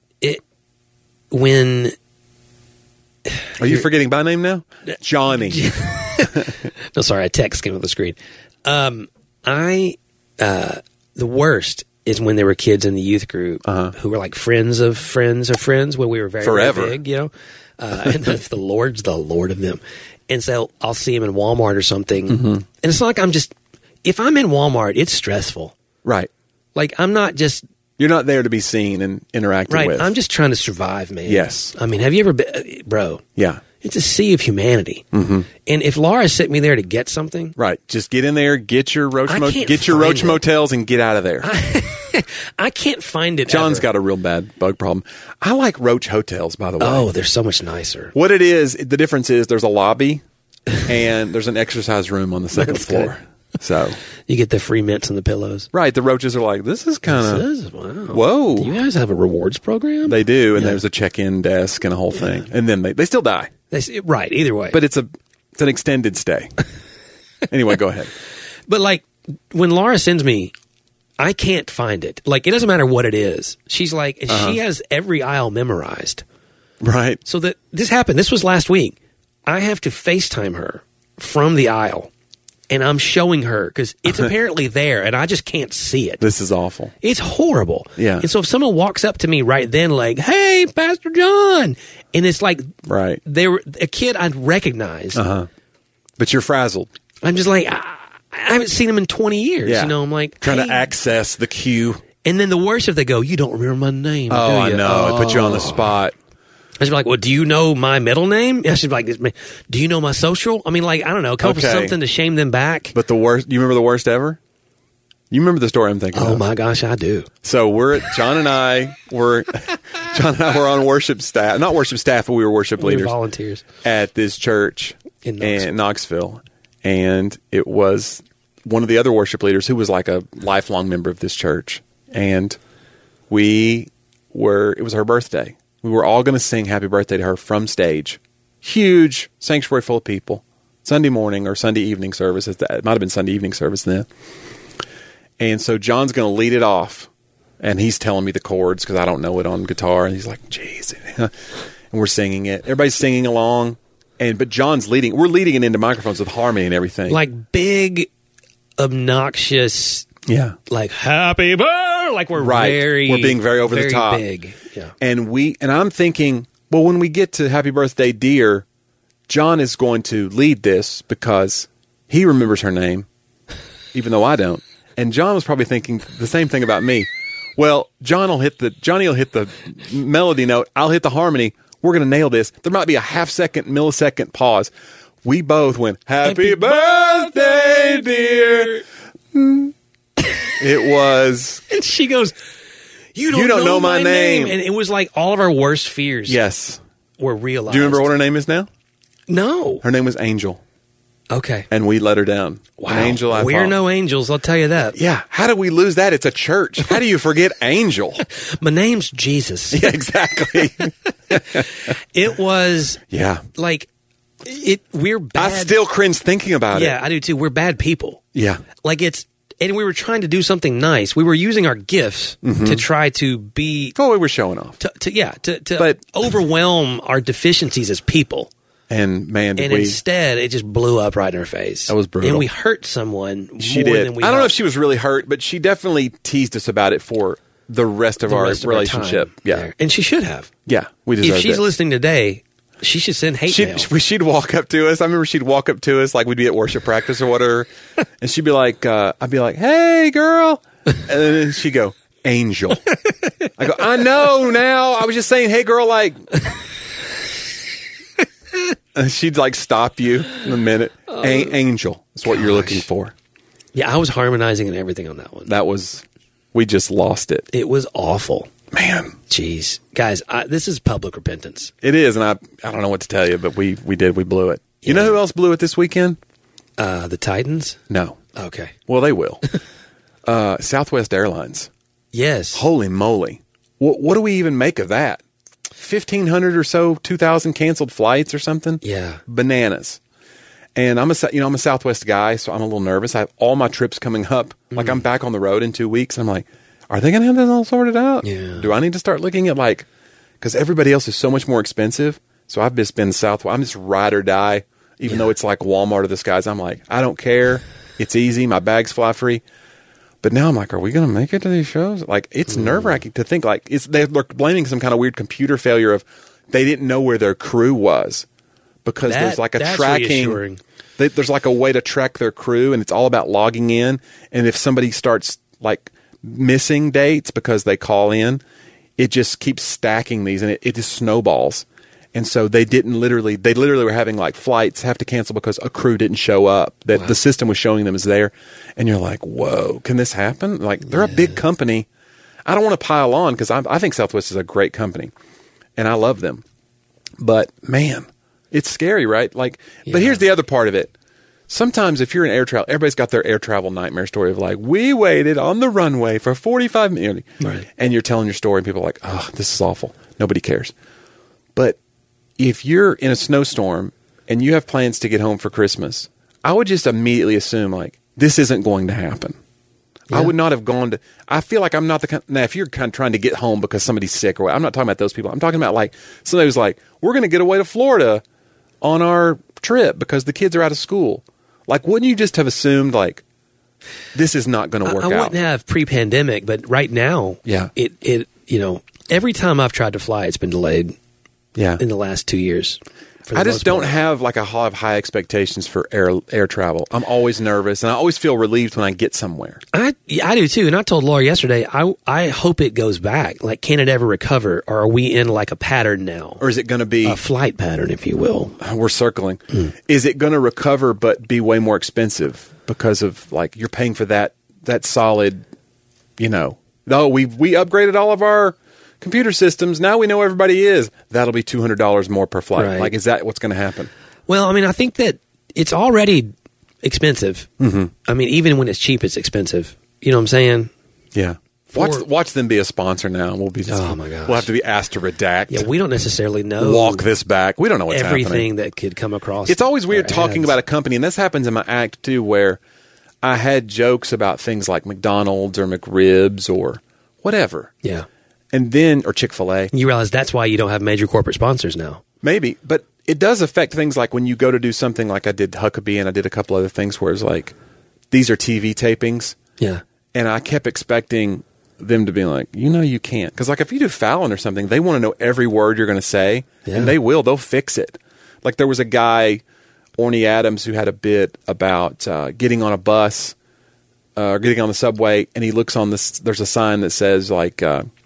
Are you forgetting my name now? Johnny. No, sorry. A text came on the screen. The worst is when there were kids in the youth group who were like friends of friends of friends when we were very, very big, you know, and the Lord's the Lord of them. And so I'll see him in Walmart or something. And it's not like if I'm in Walmart, it's stressful. Right. Like I'm not just. You're not there to be seen and interacted with. I'm just trying to survive, man. Yes. I mean, have you ever been, bro? Yeah. It's a sea of humanity. And if Laura sent me there to get something. Right. Just get in there, get your Roach motels and get out of there. I can't find it. John's got a real bad bug problem. I like Roach hotels, by the way. Oh, they're so much nicer. What it is, the difference is there's a lobby and there's an exercise room on the second floor. Good. So you get the free mints and the pillows. Right. The Roaches are like, this is kind of, wow. Whoa. Do you guys have a rewards program? They do. And there's a check-in desk and a whole thing. And then they still die. Right. Either way. But it's an extended stay. Anyway, go ahead. But like when Laura sends me, I can't find it. Like it doesn't matter what it is. She's like, she has every aisle memorized. Right. So that this happened. This was last week. I have to FaceTime her from the aisle. And I'm showing her because it's apparently there and I just can't see it. This is awful. It's horrible. Yeah. And so if someone walks up to me right then like, hey, Pastor John. And it's like they were a kid I'd recognize. But you're frazzled. I'm just like, I haven't seen him in 20 years. Yeah. You know, I'm like. Trying to access the queue. And then the worst if they go, you don't remember my name. Oh, do you? I know. It put you on the spot. I should be like, well, do you know my middle name? I should be like, do you know my social? I mean, like, I don't know, come up with something to shame them back. But the worst, you remember the worst ever? You remember the story I'm thinking of? Oh my gosh, I do. So John and I were on worship staff, not worship staff, but we were worship leaders. Volunteers. At this church in Knoxville. And it was one of the other worship leaders who was like a lifelong member of this church. And it was her birthday. We were all going to sing happy birthday to her from stage. Huge sanctuary full of people. Sunday morning or Sunday evening service. It might have been Sunday evening service then. And so John's going to lead it off. And he's telling me the chords because I don't know it on guitar. And he's like, geez. And we're singing it. Everybody's singing along. But John's leading. We're leading it into microphones with harmony and everything. Like big, obnoxious Yeah. Like, happy birthday! Like, we're We're being very over the top. Big. Yeah. And I'm thinking, well, when we get to Happy Birthday, Dear, John is going to lead this because he remembers her name, even though I don't. And John was probably thinking the same thing about me. Well, Johnny will hit the melody note. I'll hit the harmony. We're going to nail this. There might be a millisecond pause. We both went, Happy birthday, dear. It was. And she goes, You don't know my name. And it was like all of our worst fears. Yes. Were realized. Do you remember what her name is now? No. Her name was Angel. Okay. And we let her down. Wow. An angel, We're no angels, I'll tell you that. Yeah. How did we lose that? It's a church. How do you forget Angel? My name's Jesus. Yeah, exactly. It was. Yeah. Like, we're bad. I still cringe thinking about it. Yeah, I do too. We're bad people. Yeah. Like, and we were trying to do something nice. We were using our gifts to try to be. Oh, we were showing off. To overwhelm our deficiencies as people. And man, instead, it just blew up right in her face. That was brutal. And we hurt someone. She more did. Than we I don't know helped. if she was really hurt, but she definitely teased us about it for the rest of our relationship. Yeah, and she should have. Yeah, we deserved it. If she's listening today, she should send hate mail. She'd walk up to us. I remember she'd walk up to us like we'd be at worship practice or whatever, and she'd be like, "I'd be like, hey, girl," and then she'd go, "Angel." I go, "I know now. I was just saying, hey, girl, like." And she'd like stop you in a minute. Angel is what you're looking for. Yeah, I was harmonizing and everything on that one. We just lost it. It was awful. Man. Jeez. Guys, this is public repentance. It is, and I don't know what to tell you, but we blew it. You know who else blew it this weekend? The Titans? No. Okay. Well, they will. Southwest Airlines. Yes. Holy moly. What do we even make of that? 1,500 or so, 2,000 canceled flights or something? Yeah. Bananas. And I'm a Southwest guy, so I'm a little nervous. I have all my trips coming up. Like, I'm back on the road in 2 weeks. And I'm like, are they going to have this all sorted out? Yeah. Do I need to start looking at because everybody else is so much more expensive. So I've just been Southwest. I'm just ride or die, even though it's like Walmart or the skies. I'm like, I don't care. It's easy. My bags fly free. But now I'm like, are we going to make it to these shows? Like, it's nerve-wracking to think they're blaming some kind of weird computer failure of they didn't know where their crew was because there's like a tracking. There's like a way to track their crew, and it's all about logging in. And if somebody starts like missing dates because they call in, it just keeps stacking these, and it just snowballs. And so they literally were having like flights have to cancel because a crew didn't show up that the system was showing them is there. And you're like, whoa, can this happen? Like, they're a big company. I don't want to pile on because I think Southwest is a great company and I love them. But man, it's scary, right? Like, but here's the other part of it. Sometimes if you're in air travel, everybody's got their air travel nightmare story of like, we waited on the runway for 45 minutes. Right. And you're telling your story and people are like, oh, this is awful. Nobody cares. But if you're in a snowstorm and you have plans to get home for Christmas, I would just immediately assume like, this isn't going to happen. Yeah. I would not have gone to, I feel like I'm not the kind, now if you're kind of trying to get home because somebody's sick or what, I'm not talking about those people. I'm talking about like somebody who's like, we're going to get away to Florida on our trip because the kids are out of school. Like, wouldn't you just have assumed like, this is not going to work out? I wouldn't have pre-pandemic, but right now, it every time I've tried to fly, it's been delayed. Yeah. In the last 2 years. I just don't have like high expectations for air travel. I'm always nervous, and I always feel relieved when I get somewhere. I do too, and I told Laura yesterday, I hope it goes back. Like, can it ever recover, or are we in like a pattern now? Or is it going to be... a flight pattern, if you will. We're circling. Is it going to recover but be way more expensive because of like you're paying for that solid, we upgraded all of our computer systems. Now we know everybody is. That'll be $200 more per flight. Right. Like, is that what's going to happen? Well, I mean, I think that it's already expensive. Mm-hmm. I mean, even when it's cheap, it's expensive. You know what I'm saying? Yeah. Watch them be a sponsor now. We'll be oh my gosh. We'll have to be asked to redact. Yeah, we don't necessarily know. Walk this back. We don't know what's everything happening. that could come across. It's always weird talking about a company, and this happens in my act too, where I had jokes about things like McDonald's or McRibs or whatever. Yeah. And then, or Chick-fil-A. You realize that's why you don't have major corporate sponsors now. Maybe, but it does affect things like when you go to do something like I did Huckabee and I did a couple other things where it's like, these are TV tapings. Yeah. And I kept expecting them to be like, you can't. Because like if you do Fallon or something, they want to know every word you're going to say. Yeah. And they will. They'll fix it. Like there was a guy, Orny Adams, who had a bit about getting on a bus or getting on the subway. And he looks on this. There's a sign that says like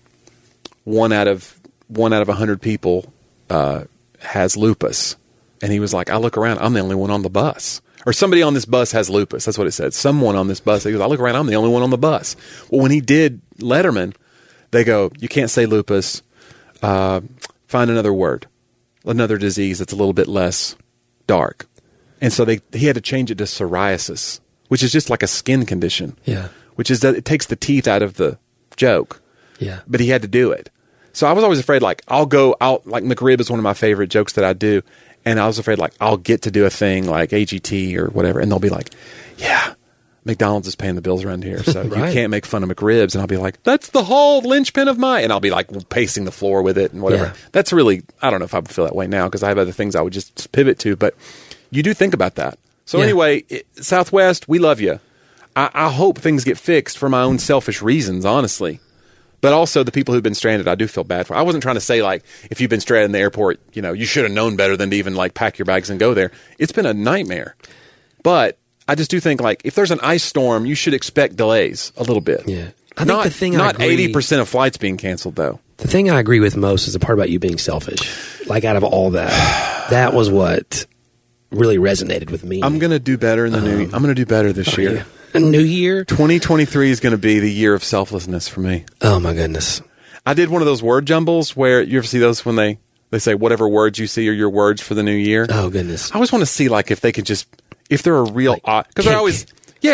1 out of 100 people has lupus. And he was like, I look around, I'm the only one on the bus. Or somebody on this bus has lupus. That's what it said. Someone on this bus. He goes, I look around, I'm the only one on the bus. Well, when he did Letterman, they go, you can't say lupus. Find another word, another disease that's a little bit less dark. And so he had to change it to psoriasis, which is just like a skin condition. Yeah. Which is that it takes the teeth out of the joke. Yeah. But he had to do it. So I was always afraid, like, like McRib is one of my favorite jokes that I do. And I was afraid, like, I'll get to do a thing like AGT or whatever. And they'll be like, yeah, McDonald's is paying the bills around here. So Right. you can't make fun of McRibs. And I'll be like, that's the whole linchpin of mine. And I'll be like pacing the floor with it and whatever. Yeah. That's really, I don't know if I would feel that way now because I have other things I would just pivot to. But you do think about that. So Yeah. anyway, Southwest, we love you. I hope things get fixed for my own selfish reasons, honestly. But also the people who've been stranded, I do feel bad for. I wasn't trying to say, like, if you've been stranded in the airport, you should have known better than to even, like, pack your bags and go there. It's been a nightmare. But I just do think, like, if there's an ice storm, you should expect delays a little bit. Yeah. I think the thing I not agree- 80% of flights being canceled, though. The thing I agree with most is the part about you being selfish. Like, out of all that, that was what really resonated with me. I'm going to do better in the new year. I'm going to do better this year. Yeah. A new year? 2023 is going to be the year of selflessness for me. Oh, my goodness. I did one of those word jumbles where you ever see those when they say whatever words you see are your words for the new year. Oh, goodness. I always want to see like if they could just if they're a real because they're always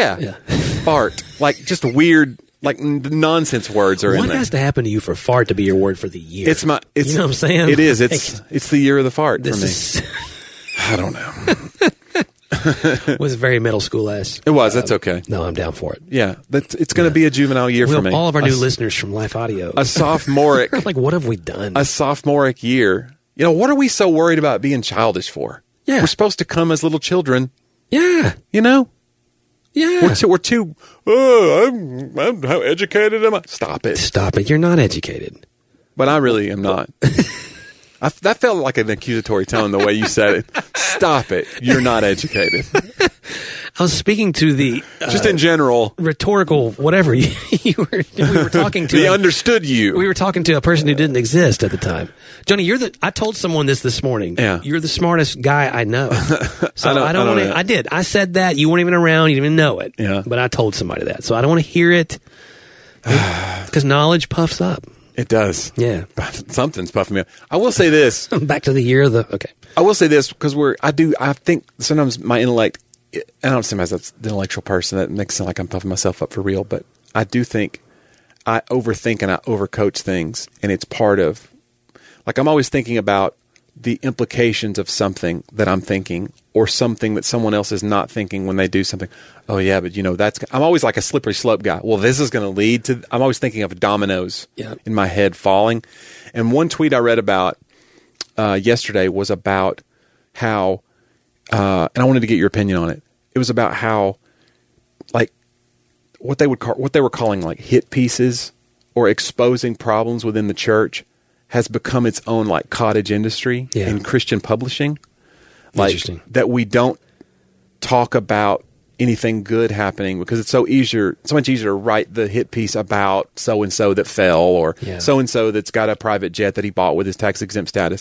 fart like just weird like nonsense words are in What there. has to happen to you for fart to be your word for the year? It's you know what I'm saying? It is. Like, It's the year of the fart for me. this is, I don't know. was very middle school-esque. It was. That's okay. No, I'm down for it. Yeah, it's going to be a juvenile year for me. All of our new listeners from Life Audio. A sophomoric. Like, what have we done? A sophomoric year. What are we so worried about being childish for? Yeah. We're supposed to come as little children. Yeah. Yeah. We're too. I'm how educated am I? Stop it. Stop it. You're not educated. But I really am not. That felt like an accusatory tone the way you said it. Stop it. You're not educated. I was speaking to the Just in general. rhetorical whatever we were talking to. They understood you. We were talking to a person who didn't exist at the time. Johnny, I told someone this morning. Yeah. You're the smartest guy I know. So I don't want know to. that. I did. I said that. You weren't even around. You didn't even know it. Yeah. But I told somebody that. So I don't want to hear it because knowledge puffs up. It does. Yeah. Something's puffing me up. I will say this. Back to the year of the. Okay. I will say this because I think sometimes my intellect, I don't see myself as the intellectual person. That makes it sound like I'm puffing myself up for real, but I do think I overthink and I overcoach things, and it's part of, like I'm always thinking about the implications of something that I'm thinking or something that someone else is not thinking when they do something. Oh yeah, but I'm always like a slippery slope guy. Well, this is going to lead to, I'm always thinking of dominoes in my head falling. And one tweet I read about yesterday was about how, and I wanted to get your opinion on it. It was about how, like, what they were calling like hit pieces or exposing problems within the church has become its own like cottage industry in Christian publishing. Like, Interesting. That we don't talk about anything good happening because it's so much easier to write the hit piece about so and so that fell or so and so that's got a private jet that he bought with his tax exempt status.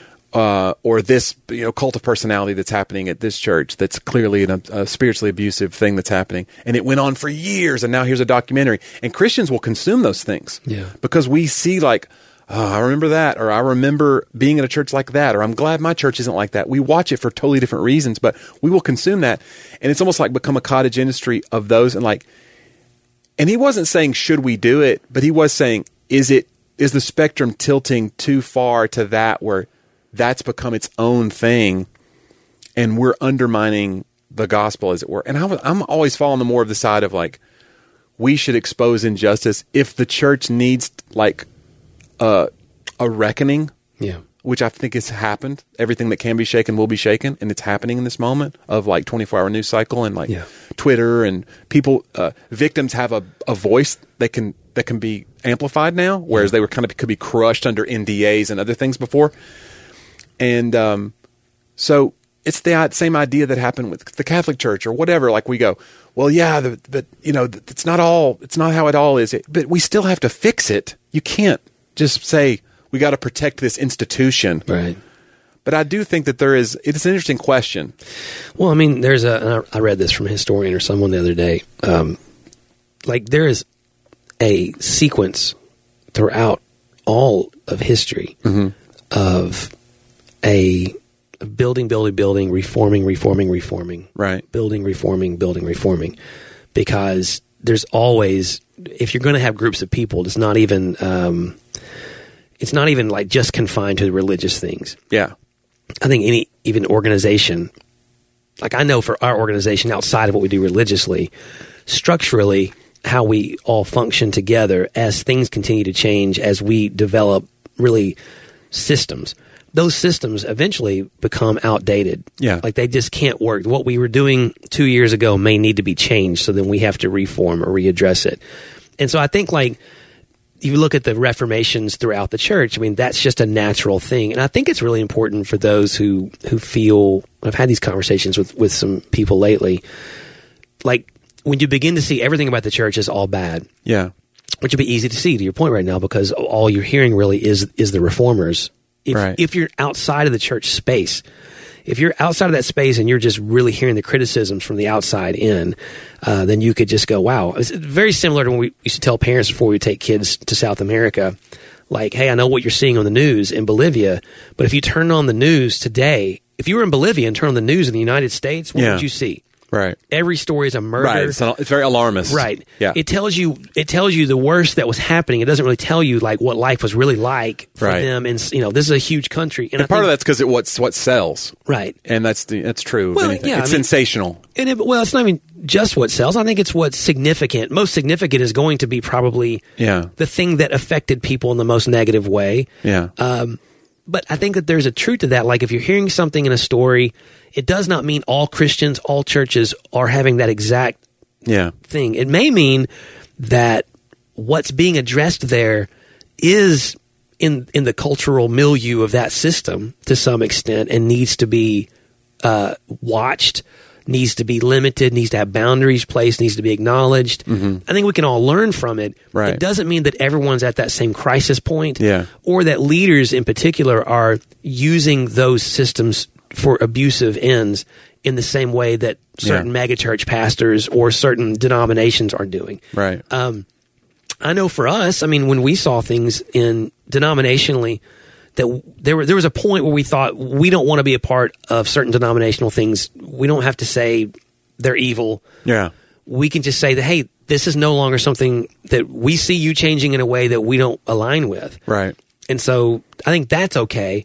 Or this cult of personality that's happening at this church that's clearly a spiritually abusive thing that's happening. And it went on for years, and now here's a documentary. And Christians will consume those things because we see like, oh, I remember that, or I remember being at a church like that, or I'm glad my church isn't like that. We watch it for totally different reasons, but we will consume that. And it's almost like become a cottage industry of those. And he wasn't saying, should we do it? But he was saying, is the spectrum tilting too far to that where that's become its own thing, and we're undermining the gospel, as it were. And I'm always falling more of the side of like, we should expose injustice if the church needs like a reckoning. Yeah. which I think has happened. Everything that can be shaken will be shaken, and it's happening in this moment of like 24-hour news cycle and like Twitter and people. Victims have a voice that can be amplified now, whereas they were could be crushed under NDAs and other things before. And so it's the same idea that happened with the Catholic Church or whatever. Like we go, well, yeah, but it's not how it all is. But we still have to fix it. You can't just say we got to protect this institution. Right. But I do think that it's an interesting question. Well, I mean, I read this from a historian or someone the other day. Like there is a sequence throughout all of history of a building, reforming, right? Building, reforming, because there's always, if you're going to have groups of people, it's not even like just confined to the religious things. Yeah, I think even organization, like I know for our organization outside of what we do religiously, structurally, how we all function together as things continue to change, as we develop really systems. Those systems eventually become outdated. Yeah. Like they just can't work. What we were doing 2 years ago may need to be changed, so then we have to reform or readdress it. And so I think like you look at the reformations throughout the church, I mean, that's just a natural thing. And I think it's really important for those who feel, I've had these conversations with some people lately, like when you begin to see everything about the church is all bad. Yeah. Which would be easy to see to your point right now, because all you're hearing really is the reformers. If you're outside of the church space, if you're outside of that space and you're just really hearing the criticisms from the outside in, then you could just go, wow. It's very similar to when we used to tell parents before we take kids to South America, like, hey, I know what you're seeing on the news in Bolivia, but if you turn on the news today, if you were in Bolivia and turn on the news in the United States, what would you see? Right. Every story is a murder. Right. It's very alarmist. Right. Yeah. It tells you the worst that was happening. It doesn't really tell you like what life was really like for them. And this is a huge country. And part of that's because it's what sells. Right. And that's true. Well, it's sensational. And it's not even just what sells. I think it's what's significant. Most significant is going to be probably the thing that affected people in the most negative way. Yeah. But I think that there's a truth to that. Like if you're hearing something in a story, it does not mean all Christians, all churches are having that exact thing. It may mean that what's being addressed there is in the cultural milieu of that system to some extent and needs to be watched, needs to be limited, needs to have boundaries placed, needs to be acknowledged. I think we can all learn from it. Right. It doesn't mean that everyone's at that same crisis point or that leaders in particular are using those systems for abusive ends in the same way that certain megachurch pastors or certain denominations are doing. Right. I know for us, I mean, when we saw things in denominationally, that there was a point where we thought we don't want to be a part of certain denominational things. We don't have to say they're evil. Yeah. We can just say that, hey, this is no longer something that we see you changing in a way that we don't align with. Right. And so I think that's okay.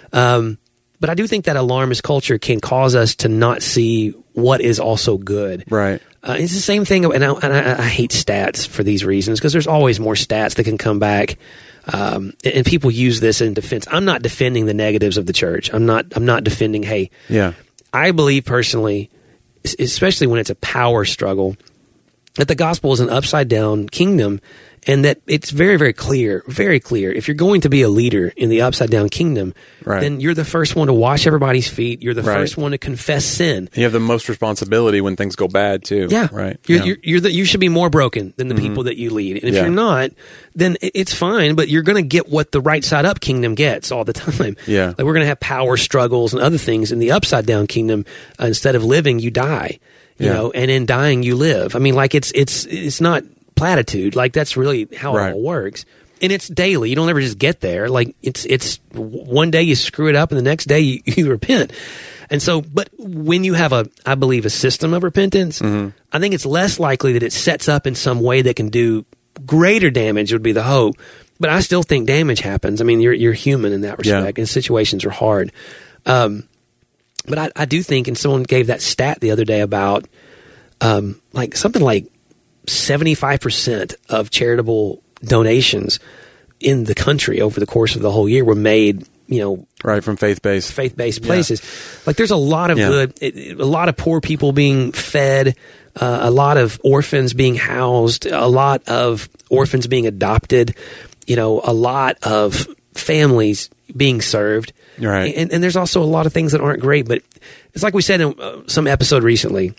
But I do think that alarmist culture can cause us to not see what is also good. Right. It's the same thing, and I hate stats for these reasons, because there's always more stats that can come back. And people use this in defense. I'm not defending the negatives of the church. I'm not defending, hey, I believe personally, especially when it's a power struggle, that the gospel is an upside down kingdom, and that it's very, very clear. If you're going to be a leader in the upside down kingdom, then you're the first one to wash everybody's feet. You're the first one to confess sin. You have the most responsibility when things go bad too. Yeah. Right. You should be more broken than the people that you lead. And if you're not, then it's fine, but you're going to get what the right side up kingdom gets all the time. Yeah. Like we're going to have power struggles and other things in the upside down kingdom. Instead of living, you die. You know, and in dying you live. I mean, like it's not platitude. Like that's really how it all works. And it's daily. You don't ever just get there. Like it's one day you screw it up and the next day you repent. And so, but when you have I believe a system of repentance, I think it's less likely that it sets up in some way that can do greater damage would be the hope. But I still think damage happens. I mean, you're human in that respect, and situations are hard. But I do think, and someone gave that stat the other day about like something like 75% of charitable donations in the country over the course of the whole year were made right, from faith-based places. Like there's a lot of a lot of poor people being fed, a lot of orphans being housed, a lot of orphans being adopted, a lot of families being served. Right. And there's also a lot of things that aren't great, but it's like we said in some episode recently,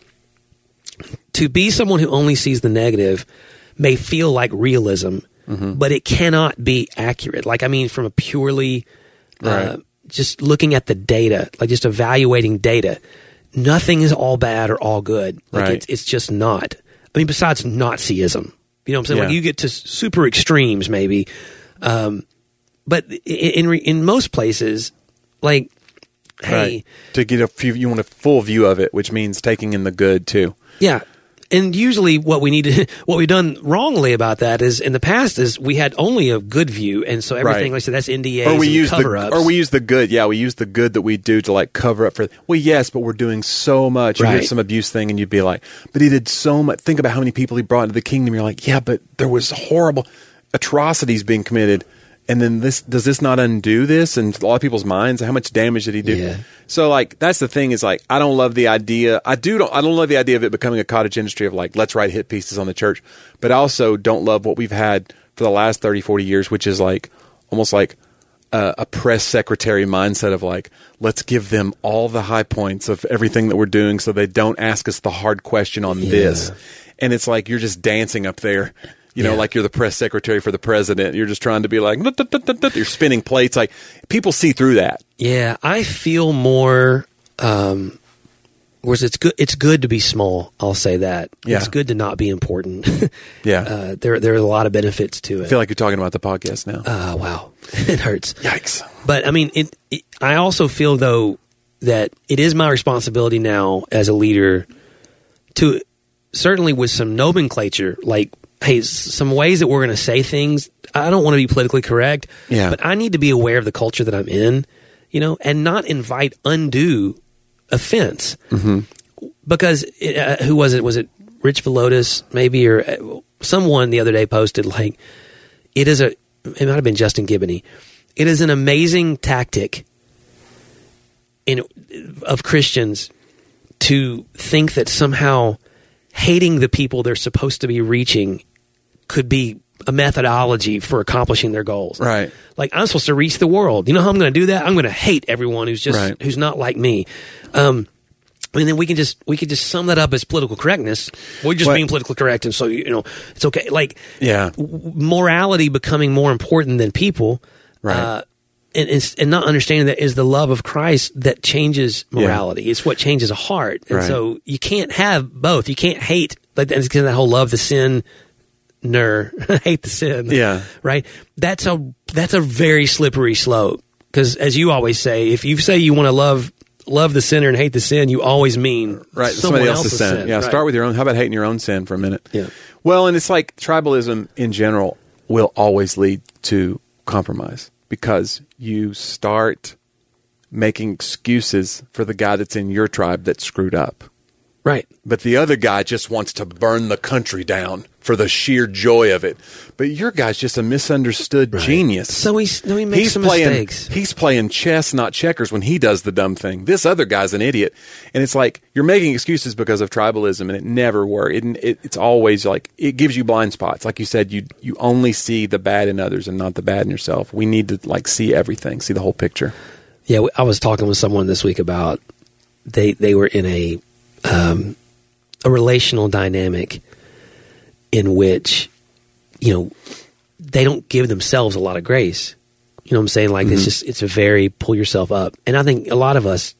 to be someone who only sees the negative may feel like realism, but it cannot be accurate. Like, I mean, from a purely just looking at the data, like just evaluating data, nothing is all bad or all good. Like it's just not. I mean, besides Nazism, you know what I'm saying? Like you get to super extremes maybe. But in most places, like, hey, to get you want a full view of it, which means taking in the good too. Yeah. And usually what we've done wrongly about that is in the past is we had only a good view. And so everything, like I said, that's NDAs and cover-ups. Or we use the good. Yeah, we use the good that we do to like cover up for, well, yes, but we're doing so much. You hear some abuse thing and you'd be like, but he did so much. Think about how many people he brought into the kingdom. You're like, yeah, but there was horrible atrocities being committed. And then does this not undo this? And a lot of people's minds, how much damage did he do? Yeah. So like, that's the thing is like, I don't love the idea. I don't love the idea of it becoming a cottage industry of like, let's write hit pieces on the church. But I also don't love what we've had for the last 30, 40 years, which is like, almost like a press secretary mindset of like, let's give them all the high points of everything that we're doing so they don't ask us the hard question on this. And it's like, you're just dancing up there. Like you're the press secretary for the president. You're just trying to be like, you're spinning plates. Like people see through that. Yeah, I feel more. Whereas it's good to be small. I'll say that. Yeah. It's good to not be important. Yeah. There are a lot of benefits to it. I feel like you're talking about the podcast now. Wow, it hurts. Yikes. But I mean, I also feel though that it is my responsibility now as a leader to certainly with some nomenclature, like, hey, some ways that we're going to say things, I don't want to be politically correct, but I need to be aware of the culture that I'm in, and not invite undue offense. Because who was it? Was it Rich Velotis maybe, or someone the other day posted like, it might have been Justin Giboney. It is an amazing tactic of Christians to think that somehow hating the people they're supposed to be reaching could be a methodology for accomplishing their goals. Right. Like, I'm supposed to reach the world. You know how I'm going to do that? I'm going to hate everyone who's just who's not like me. And then we can just sum that up as political correctness. We're just being politically correct, and so it's okay. Like, morality becoming more important than people. Right. And not understanding that is the love of Christ that changes morality. Yeah. It's what changes a heart. And so you can't have both. You can't hate, like that whole love the sin, hate the sin. Yeah. Right? That's a very slippery slope. Because as you always say, if you say you want to love the sinner and hate the sin, you always mean somebody else's sin. Yeah, start with your own. How about hating your own sin for a minute? Yeah. Well, and it's like tribalism in general will always lead to compromise. Because you start making excuses for the guy that's in your tribe that's screwed up. Right. But the other guy just wants to burn the country down for the sheer joy of it. But your guy's just a misunderstood genius. So he makes some mistakes. He's playing chess, not checkers, when he does the dumb thing. This other guy's an idiot. And it's like, you're making excuses because of tribalism, and it never works. It's always like, it gives you blind spots. Like you said, you only see the bad in others and not the bad in yourself. We need to like see everything, see the whole picture. Yeah, I was talking with someone this week about they were in a relational dynamic in which, they don't give themselves a lot of grace. You know what I'm saying? Like, it's a very pull yourself up. And I think a lot of us,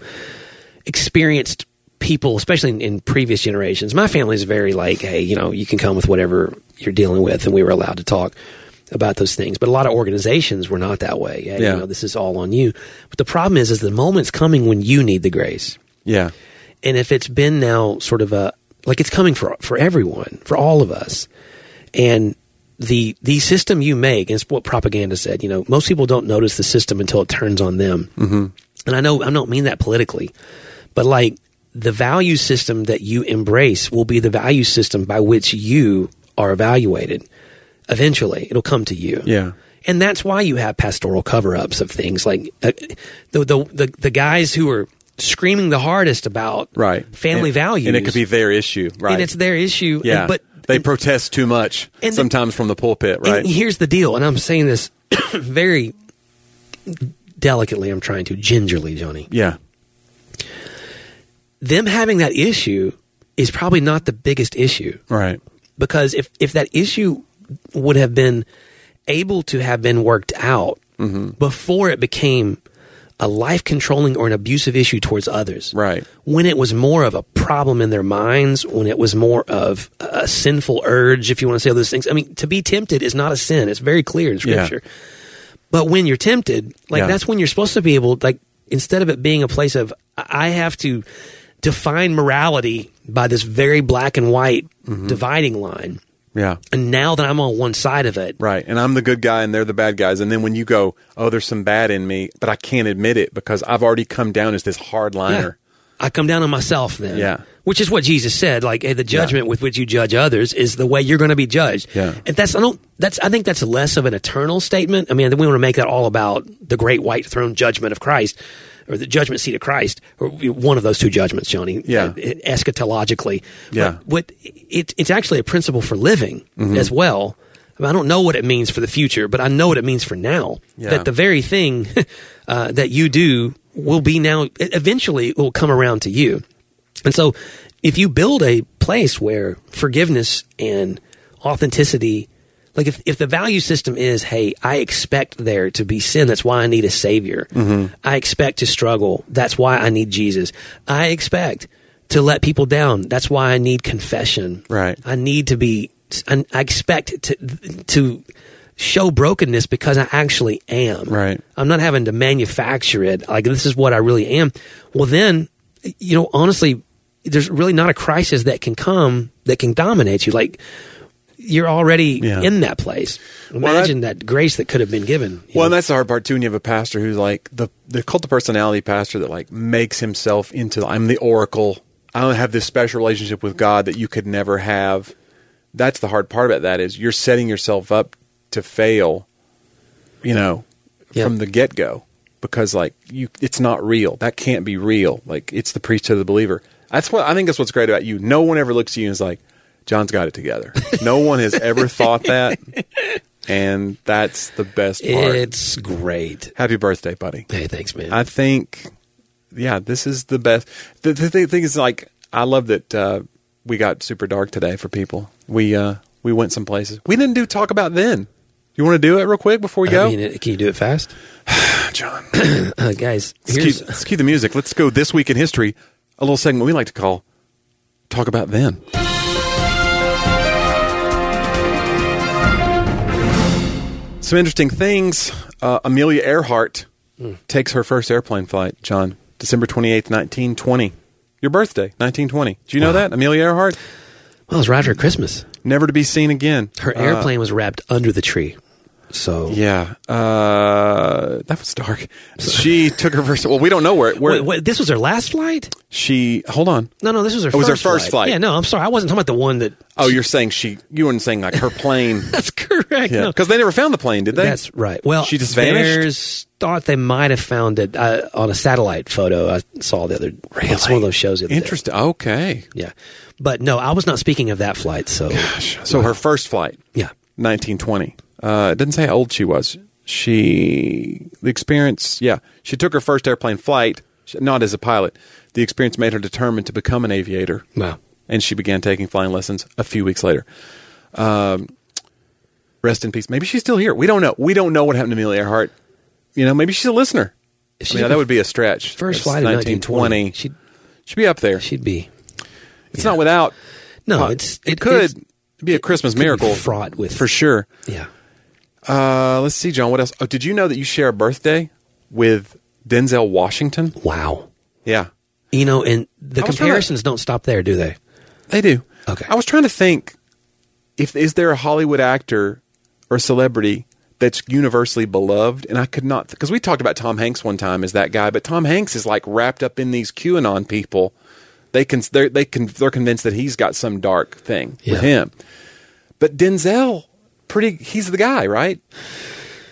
experienced people, especially in previous generations. My family's very like, hey, you can come with whatever you're dealing with, and we were allowed to talk about those things. But a lot of organizations were not that way. Hey, this is all on you. But the problem is the moment's coming when you need the grace. Yeah. And if it's been now sort of it's coming for everyone, for all of us. And the system you make, and it's what propaganda said, most people don't notice the system until it turns on them. Mm-hmm. And I don't mean that politically, but like the value system that you embrace will be the value system by which you are evaluated. Eventually, it'll come to you. Yeah. And that's why you have pastoral cover-ups of things like the guys who are screaming the hardest about family values. And it could be their issue, right? And it's their issue. Yeah. But they protest too much sometimes from the pulpit, right? And here's the deal, and I'm saying this very delicately. I'm trying to gingerly, Johnny. Yeah. Them having that issue is probably not the biggest issue. Right. Because if that issue would have been able to have been worked out before it became a life-controlling or an abusive issue towards others. Right. When it was more of a problem in their minds, when it was more of a sinful urge, if you want to say all those things. I mean, to be tempted is not a sin. It's very clear in Scripture. Yeah. But when you're tempted, that's when you're supposed to be able, instead of it being a place of, I have to define morality by this very black and white dividing line. Yeah. And now that I'm on one side of it. Right. And I'm the good guy and they're the bad guys. And then when you go, oh, there's some bad in me, but I can't admit it because I've already come down as this hardliner. Yeah. I come down on myself then. Yeah. Which is what Jesus said, hey, the judgment with which you judge others is the way you're going to be judged. Yeah. And I think that's less of an eternal statement. I mean, we want to make that all about the great white throne judgment of Christ, or the judgment seat of Christ, or one of those two judgments, Johnny, eschatologically. Yeah. But it's actually a principle for living as well. I mean, I don't know what it means for the future, but I know what it means for now. Yeah. That the very thing that you do will be now, eventually it will come around to you. And so if you build a place where forgiveness and authenticity, if the value system is, hey, I expect there to be sin, that's why I need a Savior. I expect to struggle, that's why I need Jesus. I expect to let people down, that's why I need confession. Right. I expect to show brokenness because I actually am. Right. I'm not having to manufacture it. This is what I really am. Well, then, honestly, there's really not a crisis that can come that can dominate you. You're already in that place. Imagine that grace that could have been given. Well, and that's the hard part too. When you have a pastor who's the cult of personality pastor that makes himself into, I'm the oracle. I don't have this special relationship with God that you could never have. That's the hard part about that is you're setting yourself up to fail, from the get-go because it's not real. That can't be real. It's the priesthood of the believer. I think that's what's great about you. No one ever looks at you and is like, John's got it together. No one has ever thought that, and that's the best part. It's great. Happy birthday, buddy. Hey, thanks, man. I think, this is the best. The thing is, I love that we got super dark today for people. We went some places. We didn't talk about then. You want to do it real quick before we go? Can you do it fast? John. Guys, let's cue the music. Let's go This Week in History, a little segment we like to call Talk About Then. Some interesting things. Amelia Earhart takes her first airplane flight, John, December 28th, 1920. Your birthday, 1920. Did you know that? Amelia Earhart? Well, it was right after Christmas. Never to be seen again. Her airplane was wrapped under the tree. So yeah, that was dark. She took her first. Well, we don't know where. Wait, this was her last flight. Hold on. No, this was her. It was her first flight. Yeah, no, I'm sorry, I wasn't talking about the one that. Oh, you're saying you weren't saying her plane. That's correct. Yeah, because they never found the plane, did they? That's right. Well, she just vanished. There's thought they might have found it on a satellite photo I saw the other. Really? It's one of those shows. Interesting. Okay. Yeah, but no, I was not speaking of that flight. So, gosh. So her first flight. Yeah, 1920. It doesn't say how old she was. She took her first airplane flight, not as a pilot. The experience made her determined to become an aviator. Wow. And she began taking flying lessons a few weeks later. Rest in peace. Maybe she's still here. We don't know. We don't know what happened to Amelia Earhart. Maybe she's a listener. That would be a stretch. First flight in 1920. She'd be up there. She'd be. It's not without. No, it could be a Christmas miracle. Fraught with. For sure. Yeah. Let's see, John. What else? Oh, did you know that you share a birthday with Denzel Washington? Wow. Yeah. And the comparisons don't stop there, do they? They do. Okay. I was trying to think, is there a Hollywood actor or celebrity that's universally beloved? And I could not, because we talked about Tom Hanks one time as that guy, but Tom Hanks is wrapped up in these QAnon people. They're convinced that he's got some dark thing with him. But Denzel, he's the guy, right?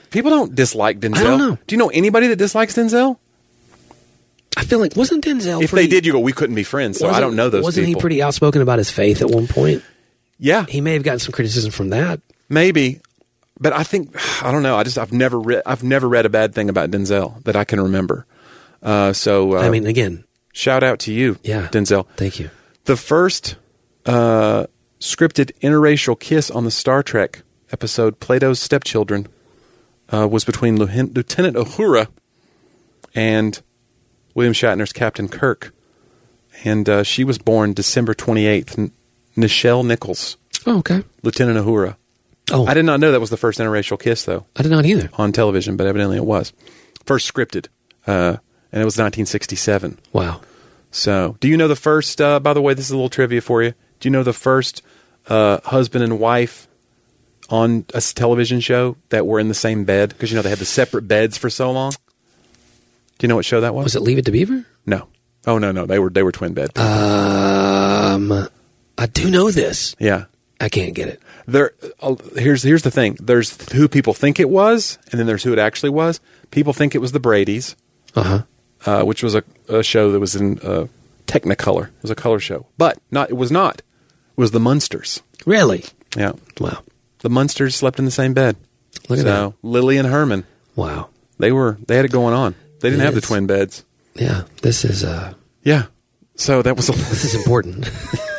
People don't dislike Denzel. I don't know. Do you know anybody that dislikes Denzel? I feel like, wasn't Denzel If they did, you go, we couldn't be friends, so I don't know those Wasn't people. he pretty outspoken about his faith at one point? Yeah. He may have gotten some criticism from that. Maybe. But I think, I don't know, I've never read a bad thing about Denzel that I can remember. I mean, again, shout out to you, yeah, Denzel. Thank you. The first scripted interracial kiss on the Star Trek episode Plato's Stepchildren was between Lieutenant Uhura and William Shatner's Captain Kirk. And she was born December 28th, Nichelle Nichols. Oh, okay. Lieutenant Uhura. Oh. I did not know that was the first interracial kiss, though. I did not either. On television, but evidently it was. First scripted. And it was 1967. Wow. So, do you know the first, by the way, this is a little trivia for you. Do you know the first husband and wife on a television show that were in the same bed? Because, they had the separate beds for so long. Do you know what show that was? Was it Leave It to Beaver? No. Oh, no. They were twin bed. I do know this. Yeah. I can't get it. Here's the thing. There's who people think it was, and then there's who it actually was. People think it was the Bradys, which was a show that was in Technicolor. It was a color show, but it was not. It was the Munsters. Really? Yeah. Wow. The Munsters slept in the same bed. Look at that. Lily and Herman. Wow. They had it going on. They didn't have the twin beds. Yeah. This is Yeah. So that was this is important.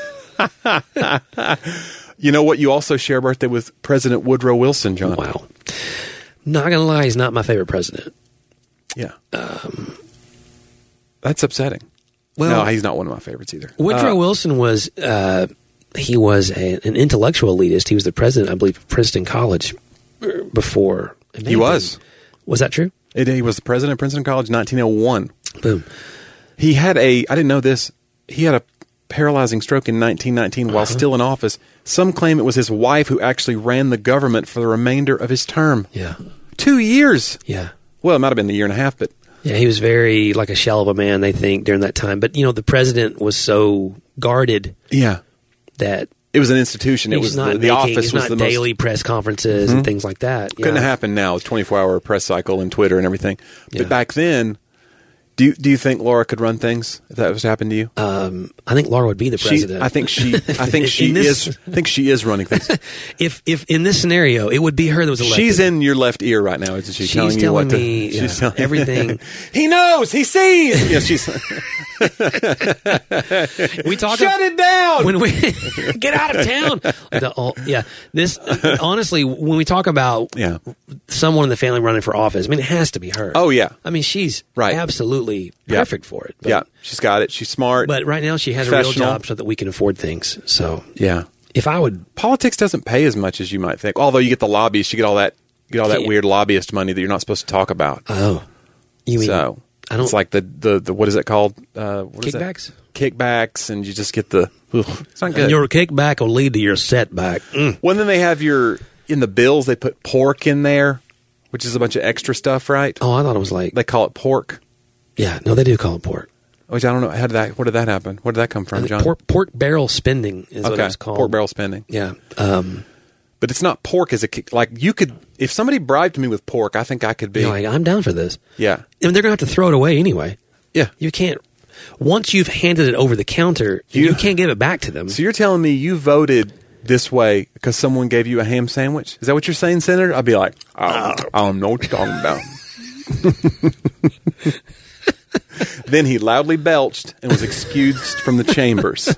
You know what? You also share a birthday with President Woodrow Wilson, John. Wow. Not gonna lie, he's not my favorite president. Yeah. That's upsetting. Well, no, he's not one of my favorites either. Woodrow Wilson was he was an intellectual elitist. He was the president, I believe, of Princeton College before. He was. Was that true? He was the president of Princeton College in 1901. Boom. He had I didn't know this, he had a paralyzing stroke in 1919 while still in office. Some claim it was his wife who actually ran the government for the remainder of his term. Yeah. 2 years. Yeah. Well, it might have been the year and a half, but... Yeah, he was very like a shell of a man, they think, during that time. But, the president was so guarded that... It was an institution. It was the office was the most... daily press conferences and things like that. Couldn't happen now with 24-hour press cycle and Twitter and everything. But back then... Do you think Laura could run things if that was to happen to you? I think Laura would be the president. I think she is running things. If in this scenario, it would be her that was elected. She's in your left ear right now, isn't she? She's telling you what me to, she's telling everything. He knows. He sees. Yeah, she's. We talk. Shut it down. When we get out of town. This honestly, when we talk about someone in the family running for office, I mean, it has to be her. Oh yeah. I mean, she's right. Absolutely perfect for it. But, she's got it. She's smart. But right now she has a real job so that we can afford things. So if I would, politics doesn't pay as much as you might think. Although you get the lobbyists, you get all that weird lobbyist money that you're not supposed to talk about. Oh, you mean so? I don't. It's like the what is it called? Kickbacks. Kickbacks, and you just get the. It's not good. And your kickback will lead to your setback. Well, then they have in the bills they put pork in there, which is a bunch of extra stuff, right? Oh, I thought it was like they call it pork. Yeah, no, they do call it pork. Which I don't know. Where did that happen? Where did that come from, John? Pork barrel spending is what it's called. Pork barrel spending. Yeah. But it's not pork as you could, if somebody bribed me with pork, I think I could be. I'm down for this. Yeah. And they're going to have to throw it away anyway. Yeah. You can't, once you've handed it over the counter, you can't give it back to them. So you're telling me you voted this way because someone gave you a ham sandwich? Is that what you're saying, Senator? I'd be like, I don't know what you're talking about. Then he loudly belched and was excused from the chambers.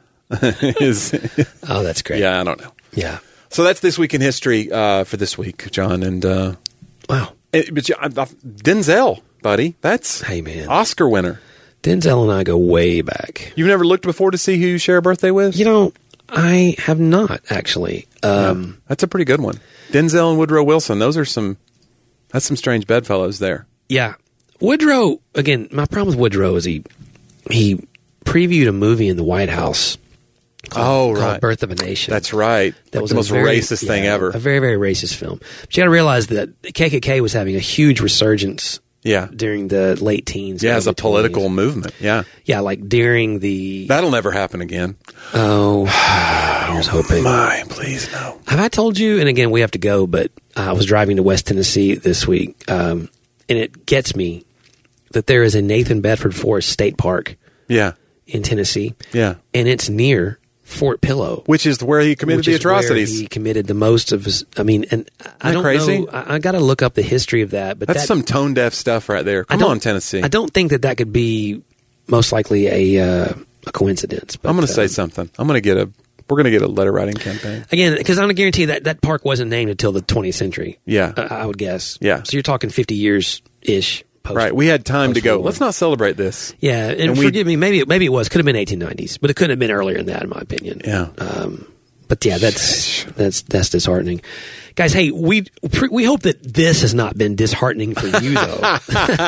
Oh, that's great. Yeah, I don't know. Yeah. So that's This Week in History for this week, John. And wow. Denzel, buddy, that's Oscar winner. Denzel and I go way back. You've never looked before to see who you share a birthday with? I have not, actually. That's a pretty good one. Denzel and Woodrow Wilson, that's some strange bedfellows there. Yeah. Woodrow, again, my problem with Woodrow is he previewed a movie in the White House called Birth of a Nation. That's right. That was the most racist thing ever. A very, very racist film. But you got to realize that the KKK was having a huge resurgence during the late teens. Yeah, as a early 20s. political movement. Yeah. Yeah, like during the... That'll never happen again. Oh, here's hoping. My, please, no. Have I told you, and again, we have to go, but I was driving to West Tennessee this week, and it gets me that there is a Nathan Bedford Forrest State Park Yeah. in Tennessee. Yeah. And it's near Fort Pillow. Which is where he committed the atrocities. Where he committed the most of his... I mean, and I don't crazy? know. I got to look up the history of that. But That's some tone-deaf stuff right there. Come on, Tennessee. I don't think that could be most likely a coincidence. But, I'm going to say something. We're going to get a letter writing campaign. Again, because I'm going to guarantee that park wasn't named until the 20th century. Yeah. I would guess. Yeah. So you're talking 50 years-ish. Right. We had time to go, let's not celebrate this. Yeah. And forgive me, maybe it was. Could have been 1890s, but it couldn't have been earlier than that, in my opinion. Yeah. But yeah, that's disheartening. Guys, hey, we hope that this has not been disheartening for you, though.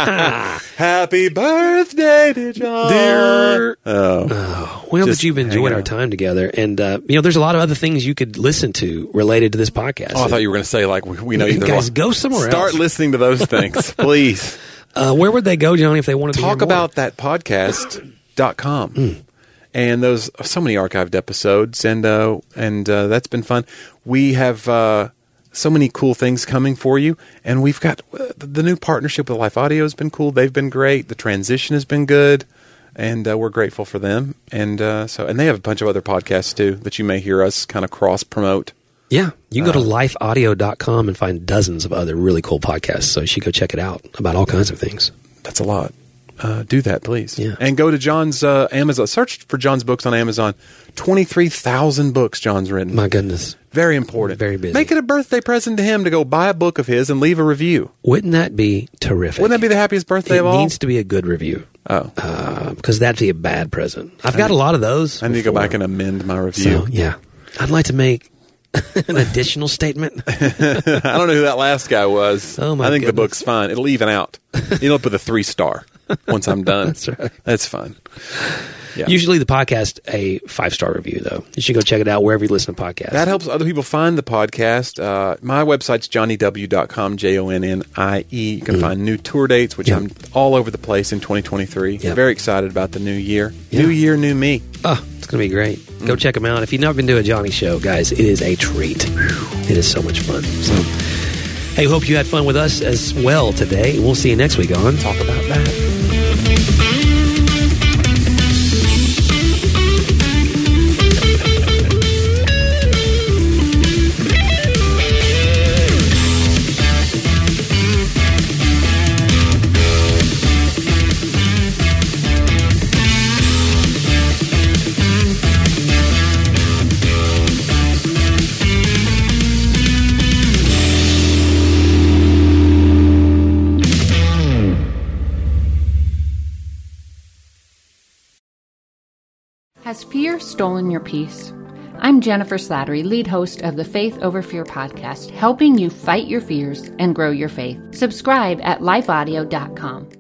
Happy birthday to John. Dear. Oh. Well, Just that you've enjoyed hang our out. time together. And, there's a lot of other things you could listen to related to this podcast. Oh, I thought you were going to say, like, we know you. Guys, go somewhere Start else. listening to those things, please. Where would they go, Johnny, if they wanted to Talk hear more? about that podcast.com. And those so many archived episodes, and that's been fun. We have so many cool things coming for you, and we've got the new partnership with Life Audio has been cool. They've been great. The transition has been good, and we're grateful for them. And and they have a bunch of other podcasts too that you may hear us kind of cross promote. Yeah, you can go to lifeaudio.com and find dozens of other really cool podcasts. So you should go check it out about all kinds of things. That's a lot. Do that, please. Yeah. And go to John's Amazon. Search for John's books on Amazon. 23,000 books John's written. My goodness. Very important. Very busy. Make it a birthday present to him to go buy a book of his and leave a review. Wouldn't that be terrific? Wouldn't that be the happiest birthday It of all? needs to be a good review. Oh. Because that'd be a bad present. I've got a lot of those. I need to go before. back and amend my review. So, yeah. I'd like to make an additional statement. I don't know who that last guy was. Oh, my I think the goodness. book's fine. It'll even out. It'll up with a 3-star once I'm done. That's right. That's fine. Yeah. Usually the podcast, a 5-star review, though. You should go check it out wherever you listen to podcasts. That helps other people find the podcast. My website's johnnyw.com, JONNIE. You can find new tour dates, which I'm all over the place in 2023. Yep. Very excited about the new year. Yeah. New year, new me. Oh, it's going to be great. Go check them out. If you've never been to a Johnny show, guys, it is a treat. It is so much fun. So, hey, hope you had fun with us as well today. We'll see you next week on Talk about that. Has fear stolen your peace? I'm Jennifer Slattery, lead host of the Faith Over Fear podcast, helping you fight your fears and grow your faith. Subscribe at lifeaudio.com.